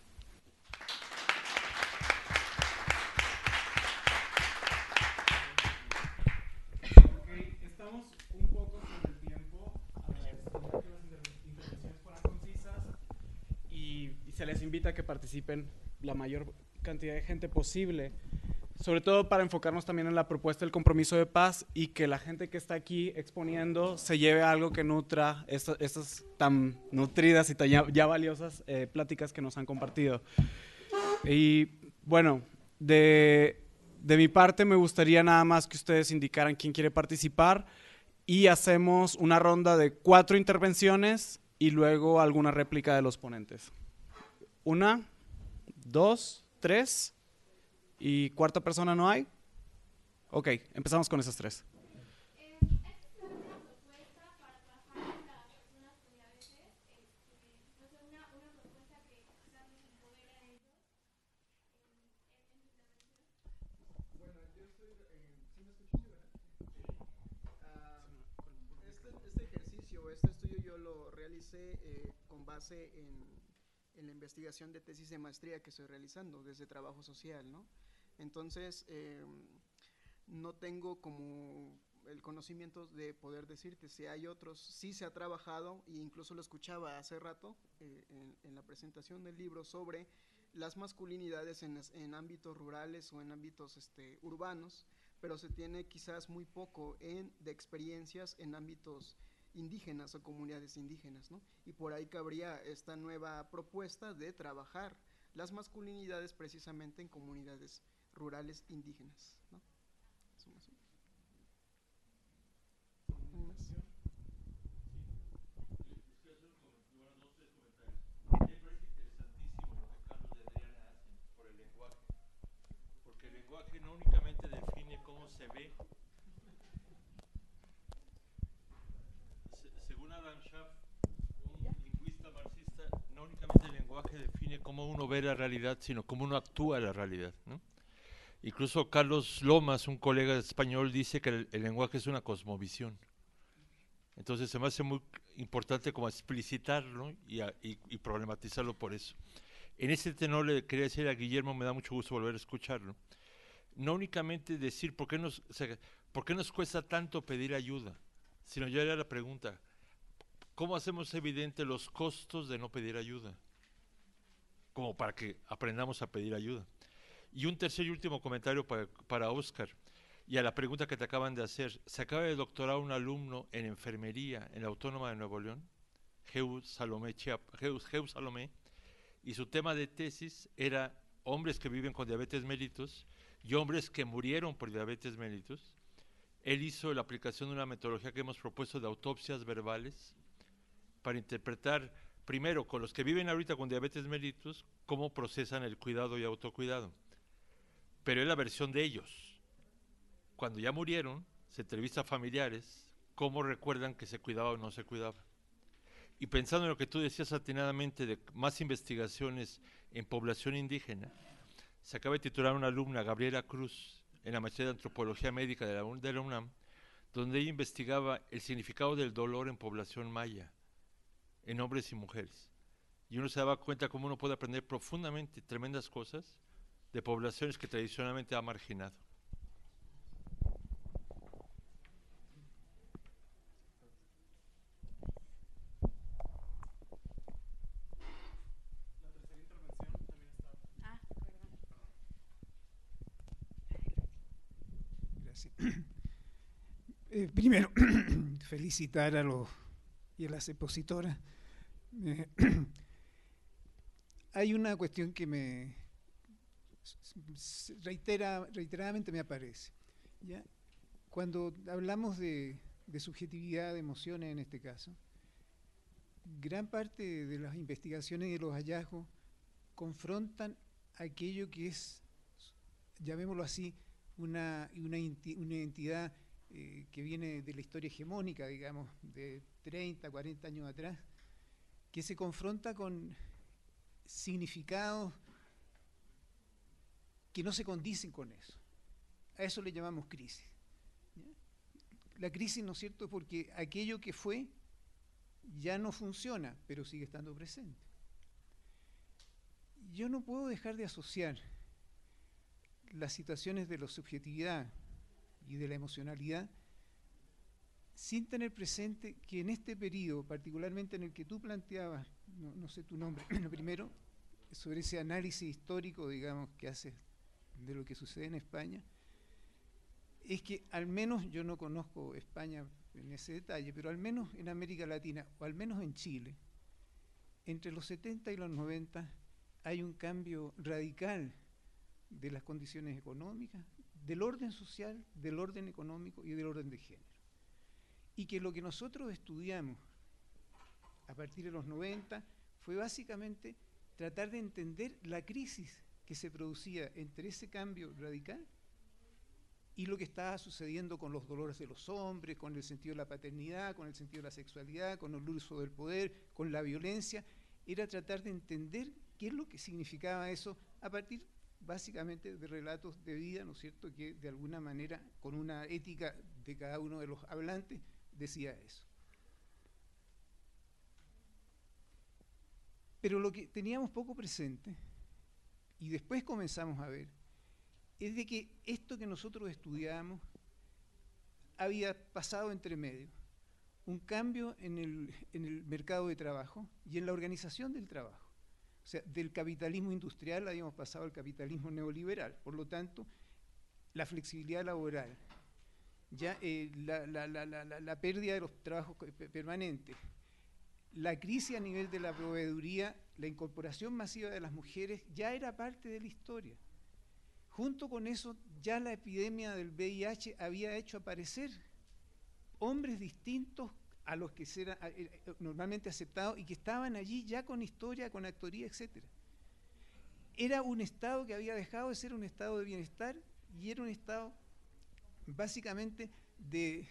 Okay, estamos un poco sobre el tiempo, agradecemos que las intervenciones fueran concisas y, y se les invita a que participen la mayor cantidad de gente posible, sobre todo para enfocarnos también en la propuesta del compromiso de paz y que la gente que está aquí exponiendo se lleve algo que nutra estas, estas tan nutridas y tan ya, ya valiosas eh, pláticas que nos han compartido. Y bueno, de, de mi parte me gustaría nada más que ustedes indicaran quién quiere participar y hacemos una ronda de cuatro intervenciones y luego alguna réplica de los ponentes. Una, dos, tres, ¿Y cuarta persona no hay? Ok, empezamos con esas tres. Eh, con base en, en la investigación de tesis de maestría que estoy realizando desde trabajo social, ¿no? Entonces, eh, no tengo como el conocimiento de poder decirte si hay otros, sí se ha trabajado, e incluso lo escuchaba hace rato eh, en, en la presentación del libro sobre las masculinidades en, en ámbitos rurales o en ámbitos este, urbanos, pero se tiene quizás muy poco en, de experiencias en ámbitos indígenas o comunidades indígenas, ¿no? Y por ahí cabría esta nueva propuesta de trabajar las masculinidades precisamente en comunidades rurales indígenas, ¿no? Eso más o menos. Me parece interesantísimo lo que Carlos y Adriana hacen por el lenguaje, porque el lenguaje no únicamente define cómo se ve. Según Adam Schaff, un lingüista marxista, no únicamente el lenguaje define cómo uno ve la realidad, sino cómo uno actúa la realidad, ¿no? Incluso Carlos Lomas, un colega español, dice que el, el lenguaje es una cosmovisión. Entonces se me hace muy importante como explicitarlo y, a, y, y problematizarlo por eso. En ese tenor le quería decir a Guillermo, me da mucho gusto volver a escucharlo, no únicamente decir por qué nos, o sea, por qué nos cuesta tanto pedir ayuda, sino ya era la pregunta, ¿cómo hacemos evidente los costos de no pedir ayuda? Como para que aprendamos a pedir ayuda. Y un tercer y último comentario para, para Óscar, y a la pregunta que te acaban de hacer. Se acaba de doctorar un alumno en enfermería en la Autónoma de Nuevo León, Geu Salomé, Chiap, Geu, Geu Salomé, y su tema de tesis era hombres que viven con diabetes mellitus y hombres que murieron por diabetes mellitus. Él hizo la aplicación de una metodología que hemos propuesto de autopsias verbales para interpretar, primero, con los que viven ahorita con diabetes mellitus, cómo procesan el cuidado y autocuidado. Pero es la versión de ellos. Cuando ya murieron, se entrevista a familiares, cómo recuerdan que se cuidaba o no se cuidaba. Y pensando en lo que tú decías atinadamente de más investigaciones en población indígena, se acaba de titular una alumna, Gabriela Cruz, en la maestría de Antropología Médica de la, de la UNAM, donde ella investigaba el significado del dolor en población maya, en hombres y mujeres. Y uno se daba cuenta cómo uno puede aprender profundamente tremendas cosas de poblaciones que tradicionalmente ha marginado. La tercera intervención también está. Ah, perdón. Gracias. Eh, primero, felicitar a los y a las expositoras. Eh, hay una cuestión que me reitera, reiteradamente me aparece, ¿ya? Cuando hablamos de, de subjetividad, de emociones en este caso, gran parte de las investigaciones y de los hallazgos confrontan aquello que es, llamémoslo así, una, una, una entidad eh, que viene de la historia hegemónica, digamos, de treinta, cuarenta años atrás, que se confronta con significados que no se condicen con eso. A eso le llamamos crisis, ¿ya? La crisis, ¿no es cierto?, porque aquello que fue ya no funciona, pero sigue estando presente. Yo no puedo dejar de asociar las situaciones de la subjetividad y de la emocionalidad sin tener presente que en este periodo, particularmente en el que tú planteabas, no, no sé tu nombre, lo primero, sobre ese análisis histórico, digamos, que haces de lo que sucede en España, es que al menos, yo no conozco España en ese detalle, pero al menos en América Latina, o al menos en Chile, entre los setenta y los noventa hay un cambio radical de las condiciones económicas, del orden social, del orden económico y del orden de género. Y que lo que nosotros estudiamos a partir de los noventa fue básicamente tratar de entender la crisis que se producía entre ese cambio radical y lo que estaba sucediendo con los dolores de los hombres, con el sentido de la paternidad, con el sentido de la sexualidad, con el uso del poder, con la violencia, era tratar de entender qué es lo que significaba eso a partir básicamente de relatos de vida, ¿no es cierto?, que de alguna manera, con una ética de cada uno de los hablantes, decía eso. Pero lo que teníamos poco presente, y después comenzamos a ver, es de que esto que nosotros estudiábamos había pasado entre medio, un cambio en el, en el mercado de trabajo y en la organización del trabajo. O sea, del capitalismo industrial habíamos pasado al capitalismo neoliberal, por lo tanto, la flexibilidad laboral, ya eh, la, la, la, la, la pérdida de los trabajos permanentes, la crisis a nivel de la proveeduría, la incorporación masiva de las mujeres, ya era parte de la historia. Junto con eso, ya la epidemia del V I H había hecho aparecer hombres distintos a los que eran normalmente aceptados y que estaban allí ya con historia, con actoría, etcétera. Era un Estado que había dejado de ser un Estado de bienestar y era un Estado básicamente de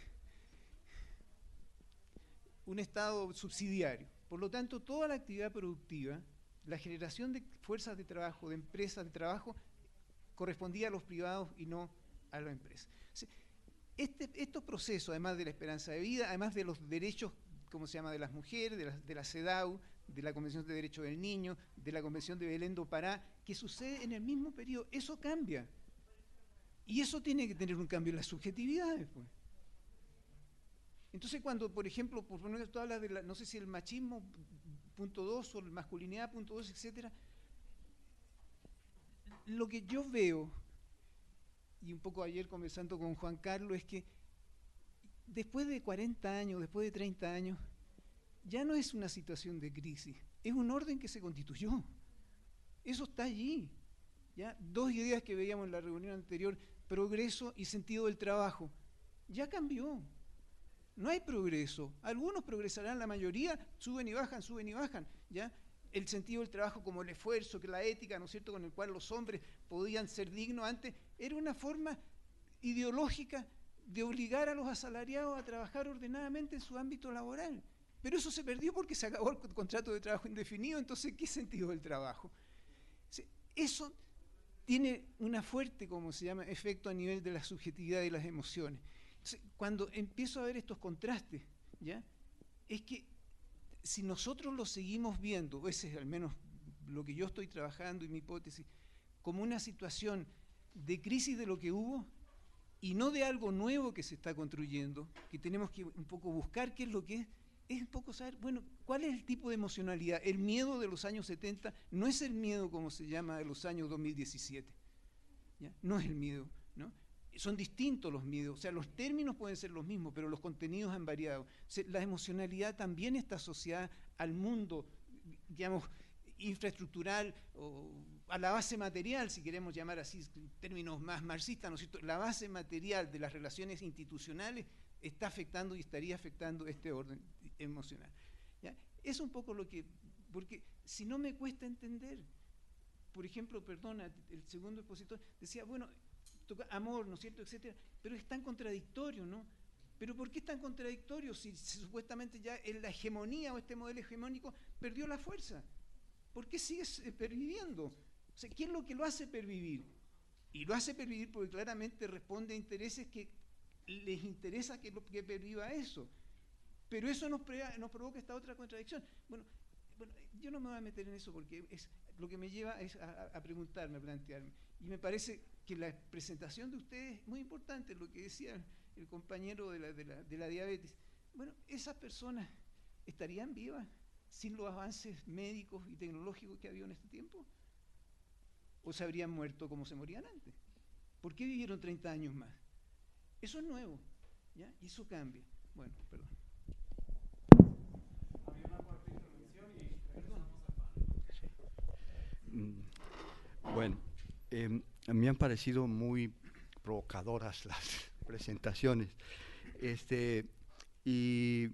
un Estado subsidiario. Por lo tanto, toda la actividad productiva, la generación de fuerzas de trabajo, de empresas de trabajo, correspondía a los privados y no a la empresa. O sea, este, estos procesos, además de la esperanza de vida, además de los derechos, ¿cómo se llama?, de las mujeres, de la, de la CEDAW, de la Convención de Derechos del Niño, de la Convención de Belén do Pará, que sucede en el mismo periodo, eso cambia. Y eso tiene que tener un cambio en las subjetividades, pues. Entonces, cuando, por ejemplo, por ejemplo, tú hablas de, la, no sé si el machismo punto dos o la masculinidad punto dos, etcétera, lo que yo veo, y un poco ayer conversando con Juan Carlos, es que después de cuarenta años, después de treinta años, ya no es una situación de crisis, es un orden que se constituyó. Eso está allí. ¿Ya? Dos ideas que veíamos en la reunión anterior, progreso y sentido del trabajo, ya cambió. No hay progreso. Algunos progresarán, la mayoría suben y bajan, suben y bajan, ¿ya? El sentido del trabajo como el esfuerzo, que la ética, ¿no es cierto?, con el cual los hombres podían ser dignos antes, era una forma ideológica de obligar a los asalariados a trabajar ordenadamente en su ámbito laboral. Pero eso se perdió porque se acabó el contrato de trabajo indefinido, entonces, ¿qué sentido del trabajo? Eso tiene una fuerte, como se llama, efecto a nivel de la subjetividad y las emociones. Entonces, cuando empiezo a ver estos contrastes, ¿ya?, es que si nosotros lo seguimos viendo, ese es al menos lo que yo estoy trabajando y mi hipótesis, como una situación de crisis de lo que hubo y no de algo nuevo que se está construyendo, que tenemos que un poco buscar qué es lo que es, es un poco saber, bueno, ¿cuál es el tipo de emocionalidad? El miedo de los años setenta no es el miedo como se llama de los años dos mil diecisiete, ¿ya? No es el miedo, ¿no? Son distintos los miedos, o sea, los términos pueden ser los mismos, pero los contenidos han variado. O sea, la emocionalidad también está asociada al mundo, digamos, infraestructural, o a la base material, si queremos llamar así, en términos más marxistas, ¿no es cierto? La base material de las relaciones institucionales está afectando y estaría afectando este orden emocional, ¿ya? Es un poco lo que, porque si no me cuesta entender, por ejemplo, perdona, el segundo expositor decía, bueno, amor, ¿no es cierto?, etcétera, pero es tan contradictorio, ¿no? ¿Pero por qué es tan contradictorio si, si supuestamente ya en la hegemonía o este modelo hegemónico perdió la fuerza? ¿Por qué sigue perviviendo? O sea, ¿qué es lo que lo hace pervivir? Y lo hace pervivir porque claramente responde a intereses que les interesa que, lo, que perviva eso. Pero eso nos, pre, nos provoca esta otra contradicción. Bueno, bueno, yo no me voy a meter en eso porque es, lo que me lleva es a, a preguntarme, a plantearme. Y me parece que la presentación de ustedes es muy importante, lo que decía el compañero de la, de la, de la diabetes. Bueno, esas personas estarían vivas sin los avances médicos y tecnológicos que ha habido en este tiempo, o se habrían muerto como se morían antes. ¿Por qué vivieron treinta años más? Eso es nuevo, ¿ya? Y eso cambia. Bueno, perdón. Había una cuarta intervención y perdón. Sí. Bueno, eh, a mí me han parecido muy provocadoras las presentaciones. Este, y,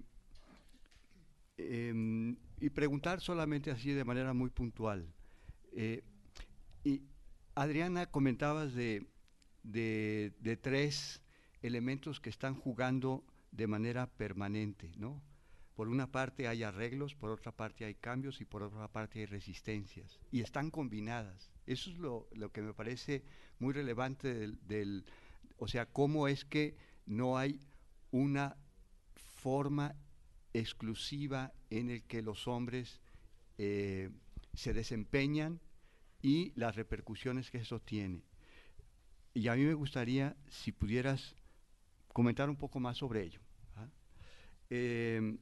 eh, y preguntar solamente así de manera muy puntual. Eh, y Adriana, comentabas de, de, de tres elementos que están jugando de manera permanente, ¿no? Por una parte hay arreglos, por otra parte hay cambios y por otra parte hay resistencias. Y están combinadas. Eso es lo, lo que me parece muy relevante del, del, o sea, cómo es que no hay una forma exclusiva en el que los hombres eh, se desempeñan y las repercusiones que eso tiene. Y a mí me gustaría, si pudieras comentar un poco más sobre ello. ¿Ah? Eh,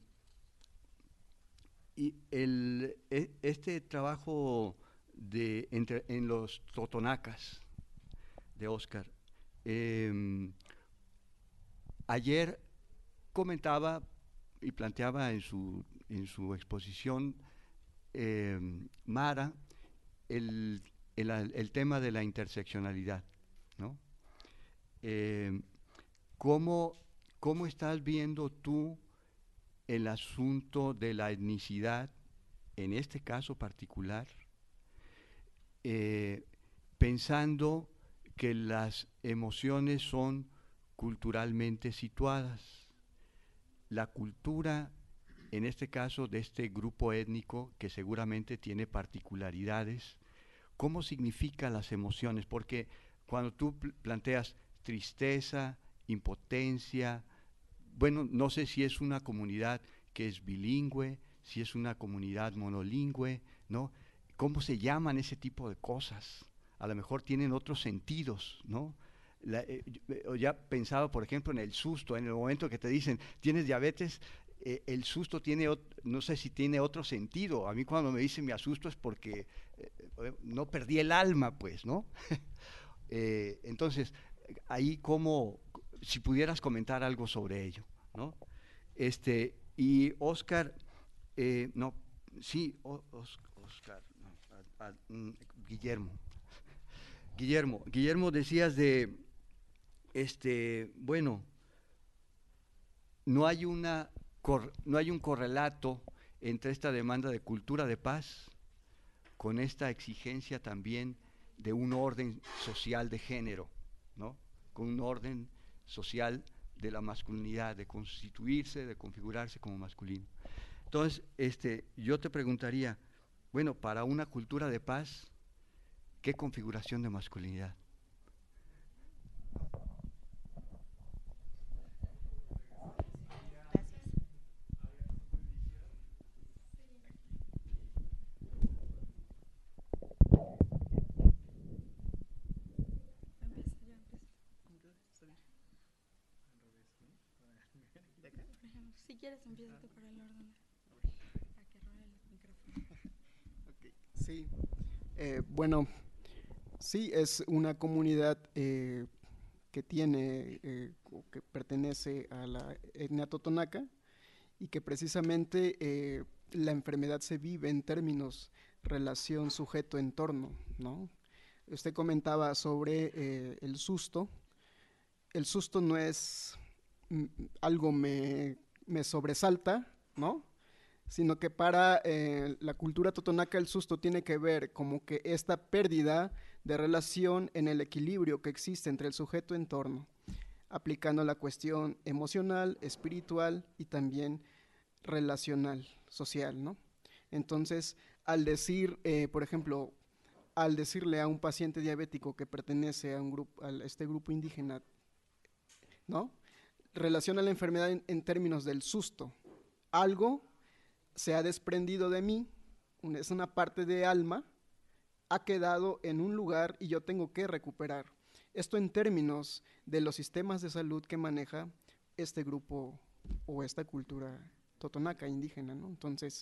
y el, e, este trabajo de, entre, en los totonacas de Óscar, eh, ayer comentaba y planteaba en su, en su exposición eh, Mara el, el, el tema de la interseccionalidad, ¿no? Eh, ¿cómo, ¿Cómo estás viendo tú el asunto de la etnicidad, en este caso particular, eh, pensando que las emociones son culturalmente situadas? La cultura, en este caso de este grupo étnico, que seguramente tiene particularidades, ¿cómo significa las emociones? Porque cuando tú pl- planteas tristeza, impotencia, bueno, no sé si es una comunidad que es bilingüe, si es una comunidad monolingüe, ¿no? ¿Cómo se llaman ese tipo de cosas? A lo mejor tienen otros sentidos, ¿no? La, eh, yo, ya pensaba, por ejemplo, en el susto, en el momento que te dicen, tienes diabetes, eh, el susto tiene, no sé si tiene otro sentido. A mí cuando me dicen me asusto es porque eh, no perdí el alma, pues, ¿no? eh, entonces, ahí como, si pudieras comentar algo sobre ello, ¿no? Este, y Óscar, eh, no, sí, o, Os, Óscar, no, a, a, mm, Guillermo. Guillermo, Guillermo, decías de, este, bueno, no hay una, cor, no hay un correlato entre esta demanda de cultura de paz con esta exigencia también de un orden social de género, ¿no? Con un orden social de la masculinidad, de constituirse, de configurarse como masculino. Entonces, este, yo te preguntaría, bueno, para una cultura de paz, ¿qué configuración de masculinidad? Si quieres, empieza tú por el orden. Para que role el micrófono. Okay. Sí, eh, bueno, sí, es una comunidad eh, que tiene, eh, o que pertenece a la etnia totonaca y que precisamente eh, la enfermedad se vive en términos relación sujeto-entorno, ¿no? Usted comentaba sobre eh, el susto. El susto no es mm, algo me, me sobresalta, ¿no? Sino que para eh, la cultura totonaca el susto tiene que ver como que esta pérdida de relación en el equilibrio que existe entre el sujeto y entorno, aplicando la cuestión emocional, espiritual y también relacional, social, ¿no? Entonces, al decir, eh, por ejemplo, al decirle a un paciente diabético que pertenece a, un grupo, a este grupo indígena, ¿no? Relaciona la enfermedad en, en términos del susto. Algo se ha desprendido de mí, es una parte de alma, ha quedado en un lugar y yo tengo que recuperar. Esto en términos de los sistemas de salud que maneja este grupo o esta cultura totonaca indígena, ¿no? Entonces,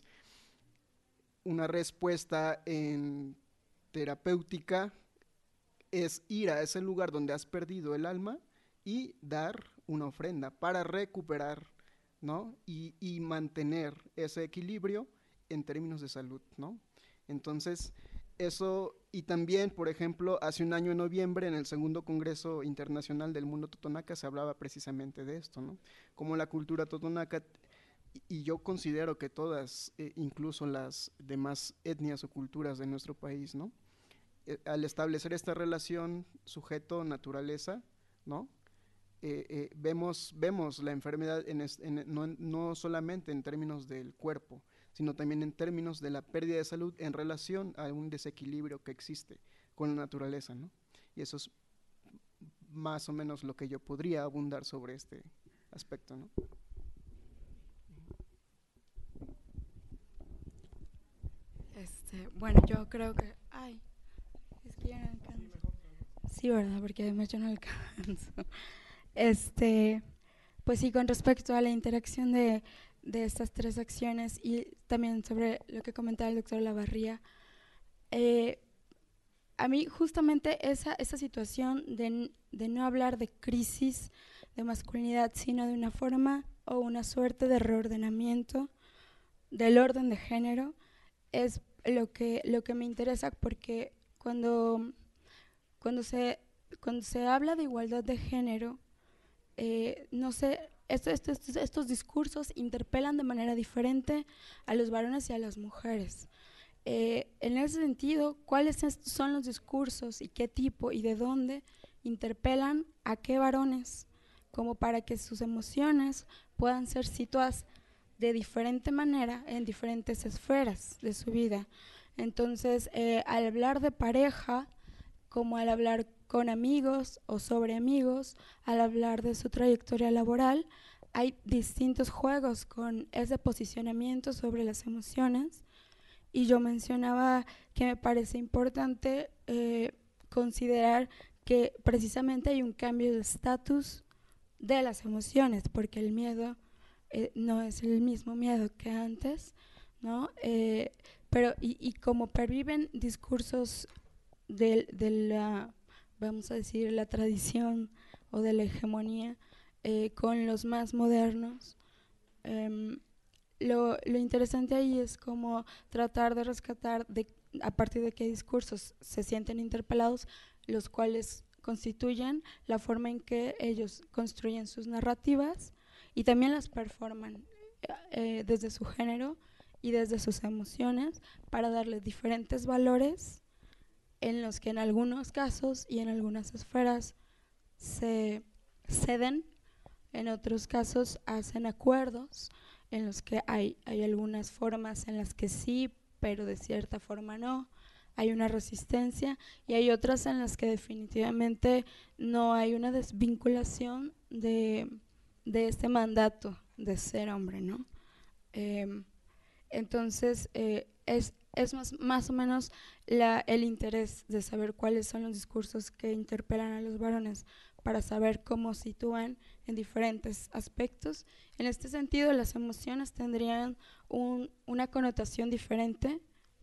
una respuesta en terapéutica es ir a ese lugar donde has perdido el alma y dar una ofrenda para recuperar, ¿no? Y, y mantener ese equilibrio en términos de salud, ¿no? Entonces, eso, y también, por ejemplo, hace un año en noviembre, en el segundo Congreso Internacional del Mundo Totonaca, se hablaba precisamente de esto, ¿no? Como la cultura totonaca, y, y yo considero que todas, eh, incluso las demás etnias o culturas de nuestro país, ¿no? eh, al establecer esta relación sujeto-naturaleza, ¿no? Eh, eh, vemos, vemos la enfermedad en es, en, no, no solamente en términos del cuerpo, sino también en términos de la pérdida de salud en relación a un desequilibrio que existe con la naturaleza, ¿no? Y eso es más o menos lo que yo podría abundar sobre este aspecto, ¿no? Este, bueno, yo creo que, ay, es que ya no alcanzo. Sí, verdad, porque además yo no alcanzo. Este, pues sí, con respecto a la interacción de, de estas tres acciones y también sobre lo que comentaba el doctor Lavarría, eh, a mí justamente esa, esa situación de, de no hablar de crisis de masculinidad, sino de una forma o una suerte de reordenamiento del orden de género, es lo que, lo que me interesa, porque cuando, cuando, se, cuando se habla de igualdad de género, eh, no sé, esto, esto, estos, estos discursos interpelan de manera diferente a los varones y a las mujeres. Eh, en ese sentido, ¿cuáles son los discursos y qué tipo y de dónde interpelan a qué varones, como para que sus emociones puedan ser situadas de diferente manera en diferentes esferas de su vida? Entonces, eh, al hablar de pareja, como al hablar con amigos o sobre amigos, al hablar de su trayectoria laboral, hay distintos juegos con ese posicionamiento sobre las emociones. Y yo mencionaba que me parece importante eh, considerar que precisamente hay un cambio de estatus de las emociones, porque el miedo eh, no es el mismo miedo que antes, ¿no? Eh, pero y, y como perviven discursos de, de la, vamos a decir, la tradición o de la hegemonía eh, con los más modernos, eh, Lo, lo interesante ahí es como tratar de rescatar de, a partir de qué discursos se sienten interpelados, los cuales constituyen la forma en que ellos construyen sus narrativas y también las performan eh, desde su género y desde sus emociones, para darle diferentes valores en los que en algunos casos y en algunas esferas se ceden, en otros casos hacen acuerdos, en los que hay, hay algunas formas en las que sí, pero de cierta forma no, hay una resistencia, y hay otras en las que definitivamente no hay una desvinculación de, de este mandato de ser hombre, ¿no? Eh, entonces, eh, es, es más, más o menos la, el interés de saber cuáles son los discursos que interpelan a los varones, para saber cómo sitúan en diferentes aspectos. En este sentido, las emociones tendrían un, una connotación diferente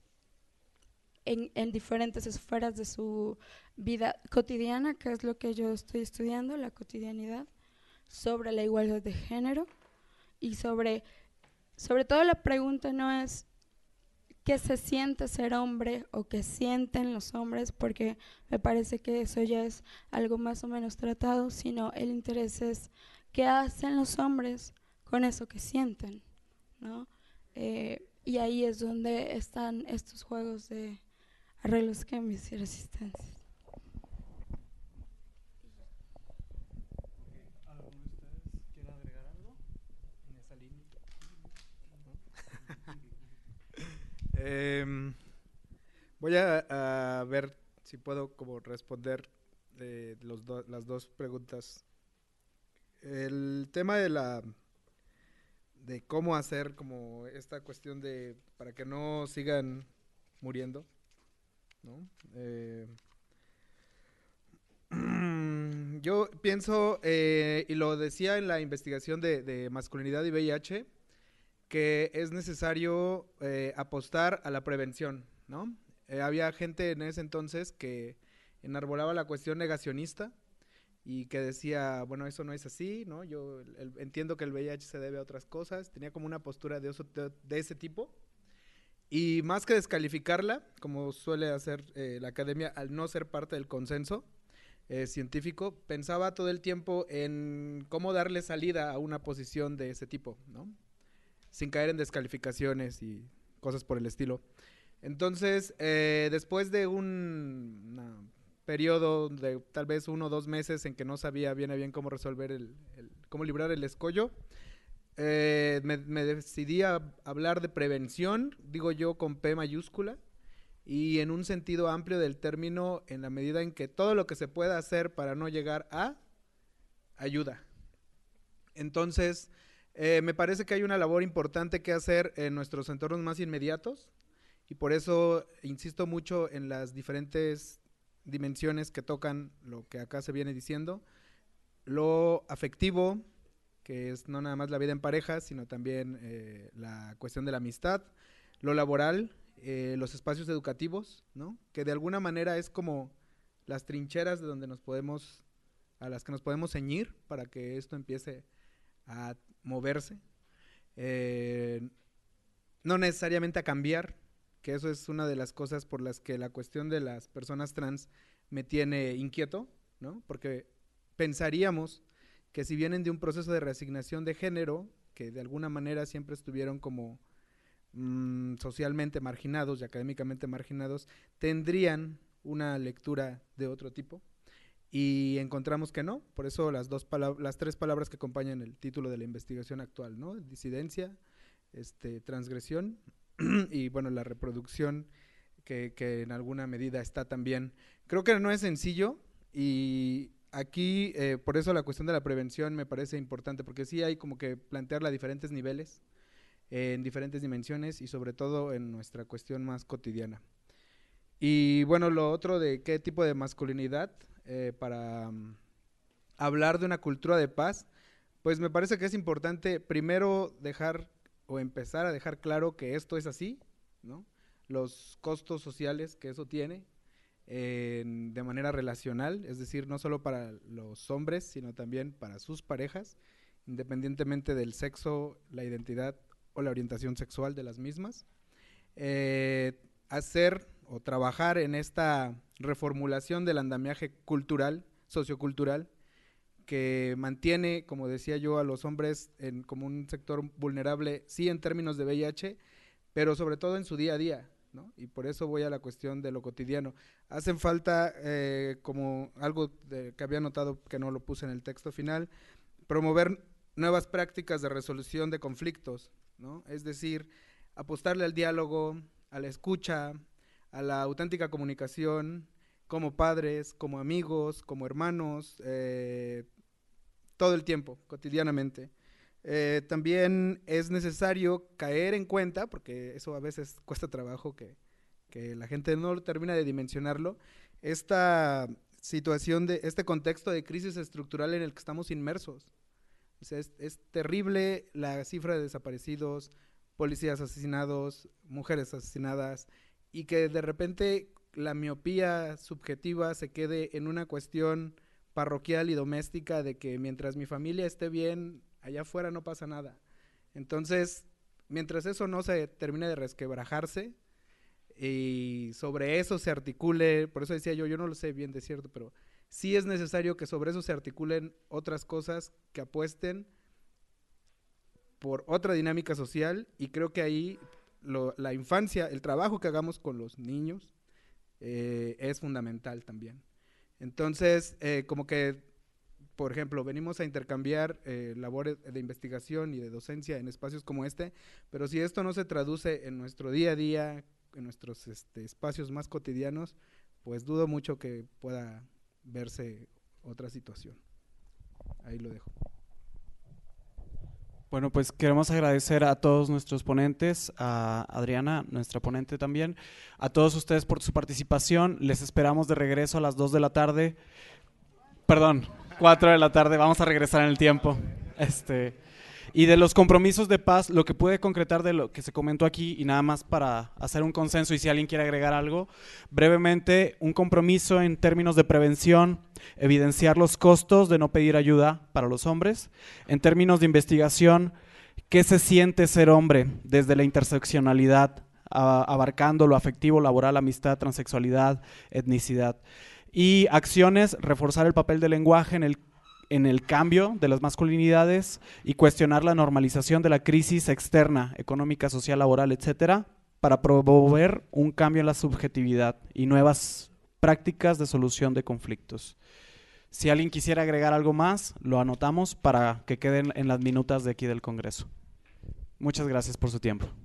en, en diferentes esferas de su vida cotidiana, que es lo que yo estoy estudiando, la cotidianidad, sobre la igualdad de género, y sobre, sobre todo la pregunta no es qué se siente ser hombre o qué sienten los hombres, porque me parece que eso ya es algo más o menos tratado, sino el interés es qué hacen los hombres con eso que sienten, ¿no? Eh, y ahí es donde están estos juegos de arreglos, cambios y resistencias. ¿Alguno de ustedes quiere agregar algo en esa línea? Eh, voy a, a ver si puedo como responder eh, los do, las dos preguntas. El tema de la de cómo hacer como esta cuestión de para que no sigan muriendo, ¿no? Eh, yo pienso, eh, y lo decía en la investigación de, de masculinidad y V I H, que es necesario eh, apostar a la prevención, ¿no? Eh, había gente en ese entonces que enarbolaba la cuestión negacionista y que decía, bueno, eso no es así, ¿no? Yo el, el, entiendo que el V I H se debe a otras cosas. Tenía como una postura de, eso, de, de ese tipo. Y más que descalificarla, como suele hacer eh, la academia al no ser parte del consenso eh, científico, pensaba todo el tiempo en cómo darle salida a una posición de ese tipo, ¿no? Sin caer en descalificaciones y cosas por el estilo. Entonces, eh, después de un una periodo de tal vez uno o dos meses en que no sabía bien a bien cómo resolver el, el cómo librar el escollo, eh, me, me decidí a hablar de prevención, digo yo con P mayúscula, y en un sentido amplio del término, en la medida en que todo lo que se pueda hacer para no llegar a ayuda. Entonces, eh, me parece que hay una labor importante que hacer en nuestros entornos más inmediatos, y por eso insisto mucho en las diferentes dimensiones que tocan lo que acá se viene diciendo, lo afectivo, que es no nada más la vida en pareja, sino también eh, la cuestión de la amistad, lo laboral, eh, los espacios educativos, ¿no? Que de alguna manera es como las trincheras de donde nos podemos, a las que nos podemos ceñir para que esto empiece a moverse, eh, no necesariamente a cambiar, que eso es una de las cosas por las que la cuestión de las personas trans me tiene inquieto, ¿no? Porque pensaríamos que si vienen de un proceso de reasignación de género, que de alguna manera siempre estuvieron como mmm, socialmente marginados y académicamente marginados, tendrían una lectura de otro tipo, y encontramos que no. Por eso las dos palabras, las tres palabras que acompañan el título de la investigación actual, ¿no? Disidencia, este, transgresión y bueno, la reproducción que, que en alguna medida está también. Creo que no es sencillo, y aquí eh, por eso la cuestión de la prevención me parece importante, porque sí hay como que plantearla a diferentes niveles, eh, en diferentes dimensiones, y sobre todo en nuestra cuestión más cotidiana. Y bueno, lo otro de qué tipo de masculinidad, eh, para um, hablar de una cultura de paz, pues me parece que es importante primero dejar o empezar a dejar claro que esto es así, ¿no? Los costos sociales que eso tiene eh, de manera relacional, es decir, no solo para los hombres, sino también para sus parejas, independientemente del sexo, la identidad o la orientación sexual de las mismas. Eh, hacer o trabajar en esta reformulación del andamiaje cultural, sociocultural, que mantiene, como decía yo, a los hombres en, como un sector vulnerable, sí en términos de V I H, pero sobre todo en su día a día, ¿no? Y por eso voy a la cuestión de lo cotidiano. Hacen falta, eh, como algo de, que había notado que no lo puse en el texto final, promover nuevas prácticas de resolución de conflictos, ¿no? Es decir, apostarle al diálogo, a la escucha, a la auténtica comunicación, como padres, como amigos, como hermanos, eh, todo el tiempo, cotidianamente. Eh, también es necesario caer en cuenta, porque eso a veces cuesta trabajo que, que la gente no termina de dimensionarlo, esta situación, de este contexto de crisis estructural en el que estamos inmersos. O sea, es, es terrible la cifra de desaparecidos, policías asesinados, mujeres asesinadas, y que de repente la miopía subjetiva se quede en una cuestión parroquial y doméstica de que mientras mi familia esté bien, allá afuera no pasa nada. Entonces, mientras eso no se termine de resquebrajarse y sobre eso se articule, por eso decía yo, yo no lo sé bien de cierto, pero sí es necesario que sobre eso se articulen otras cosas que apuesten por otra dinámica social, y creo que ahí lo, la infancia, el trabajo que hagamos con los niños eh, es fundamental también. Entonces, eh, como que, por ejemplo, venimos a intercambiar eh, labores de investigación y de docencia en espacios como este, pero si esto no se traduce en nuestro día a día, en nuestros este, espacios más cotidianos, pues dudo mucho que pueda verse otra situación. Ahí lo dejo. Bueno, pues queremos agradecer a todos nuestros ponentes, a Adriana, nuestra ponente también, a todos ustedes por su participación. Les esperamos de regreso a las dos de la tarde, perdón, cuatro de la tarde, vamos a regresar en el tiempo. Este, y de los compromisos de paz, lo que puede concretar de lo que se comentó aquí, y nada más para hacer un consenso y si alguien quiere agregar algo, brevemente, un compromiso en términos de prevención, evidenciar los costos de no pedir ayuda para los hombres, en términos de investigación, qué se siente ser hombre desde la interseccionalidad, a, abarcando lo afectivo, laboral, amistad, transexualidad, etnicidad, y acciones, reforzar el papel del lenguaje en el en el cambio de las masculinidades y cuestionar la normalización de la crisis externa, económica, social, laboral, etcétera, para promover un cambio en la subjetividad y nuevas prácticas de solución de conflictos. Si alguien quisiera agregar algo más, lo anotamos para que queden en las minutas de aquí del Congreso. Muchas gracias por su tiempo.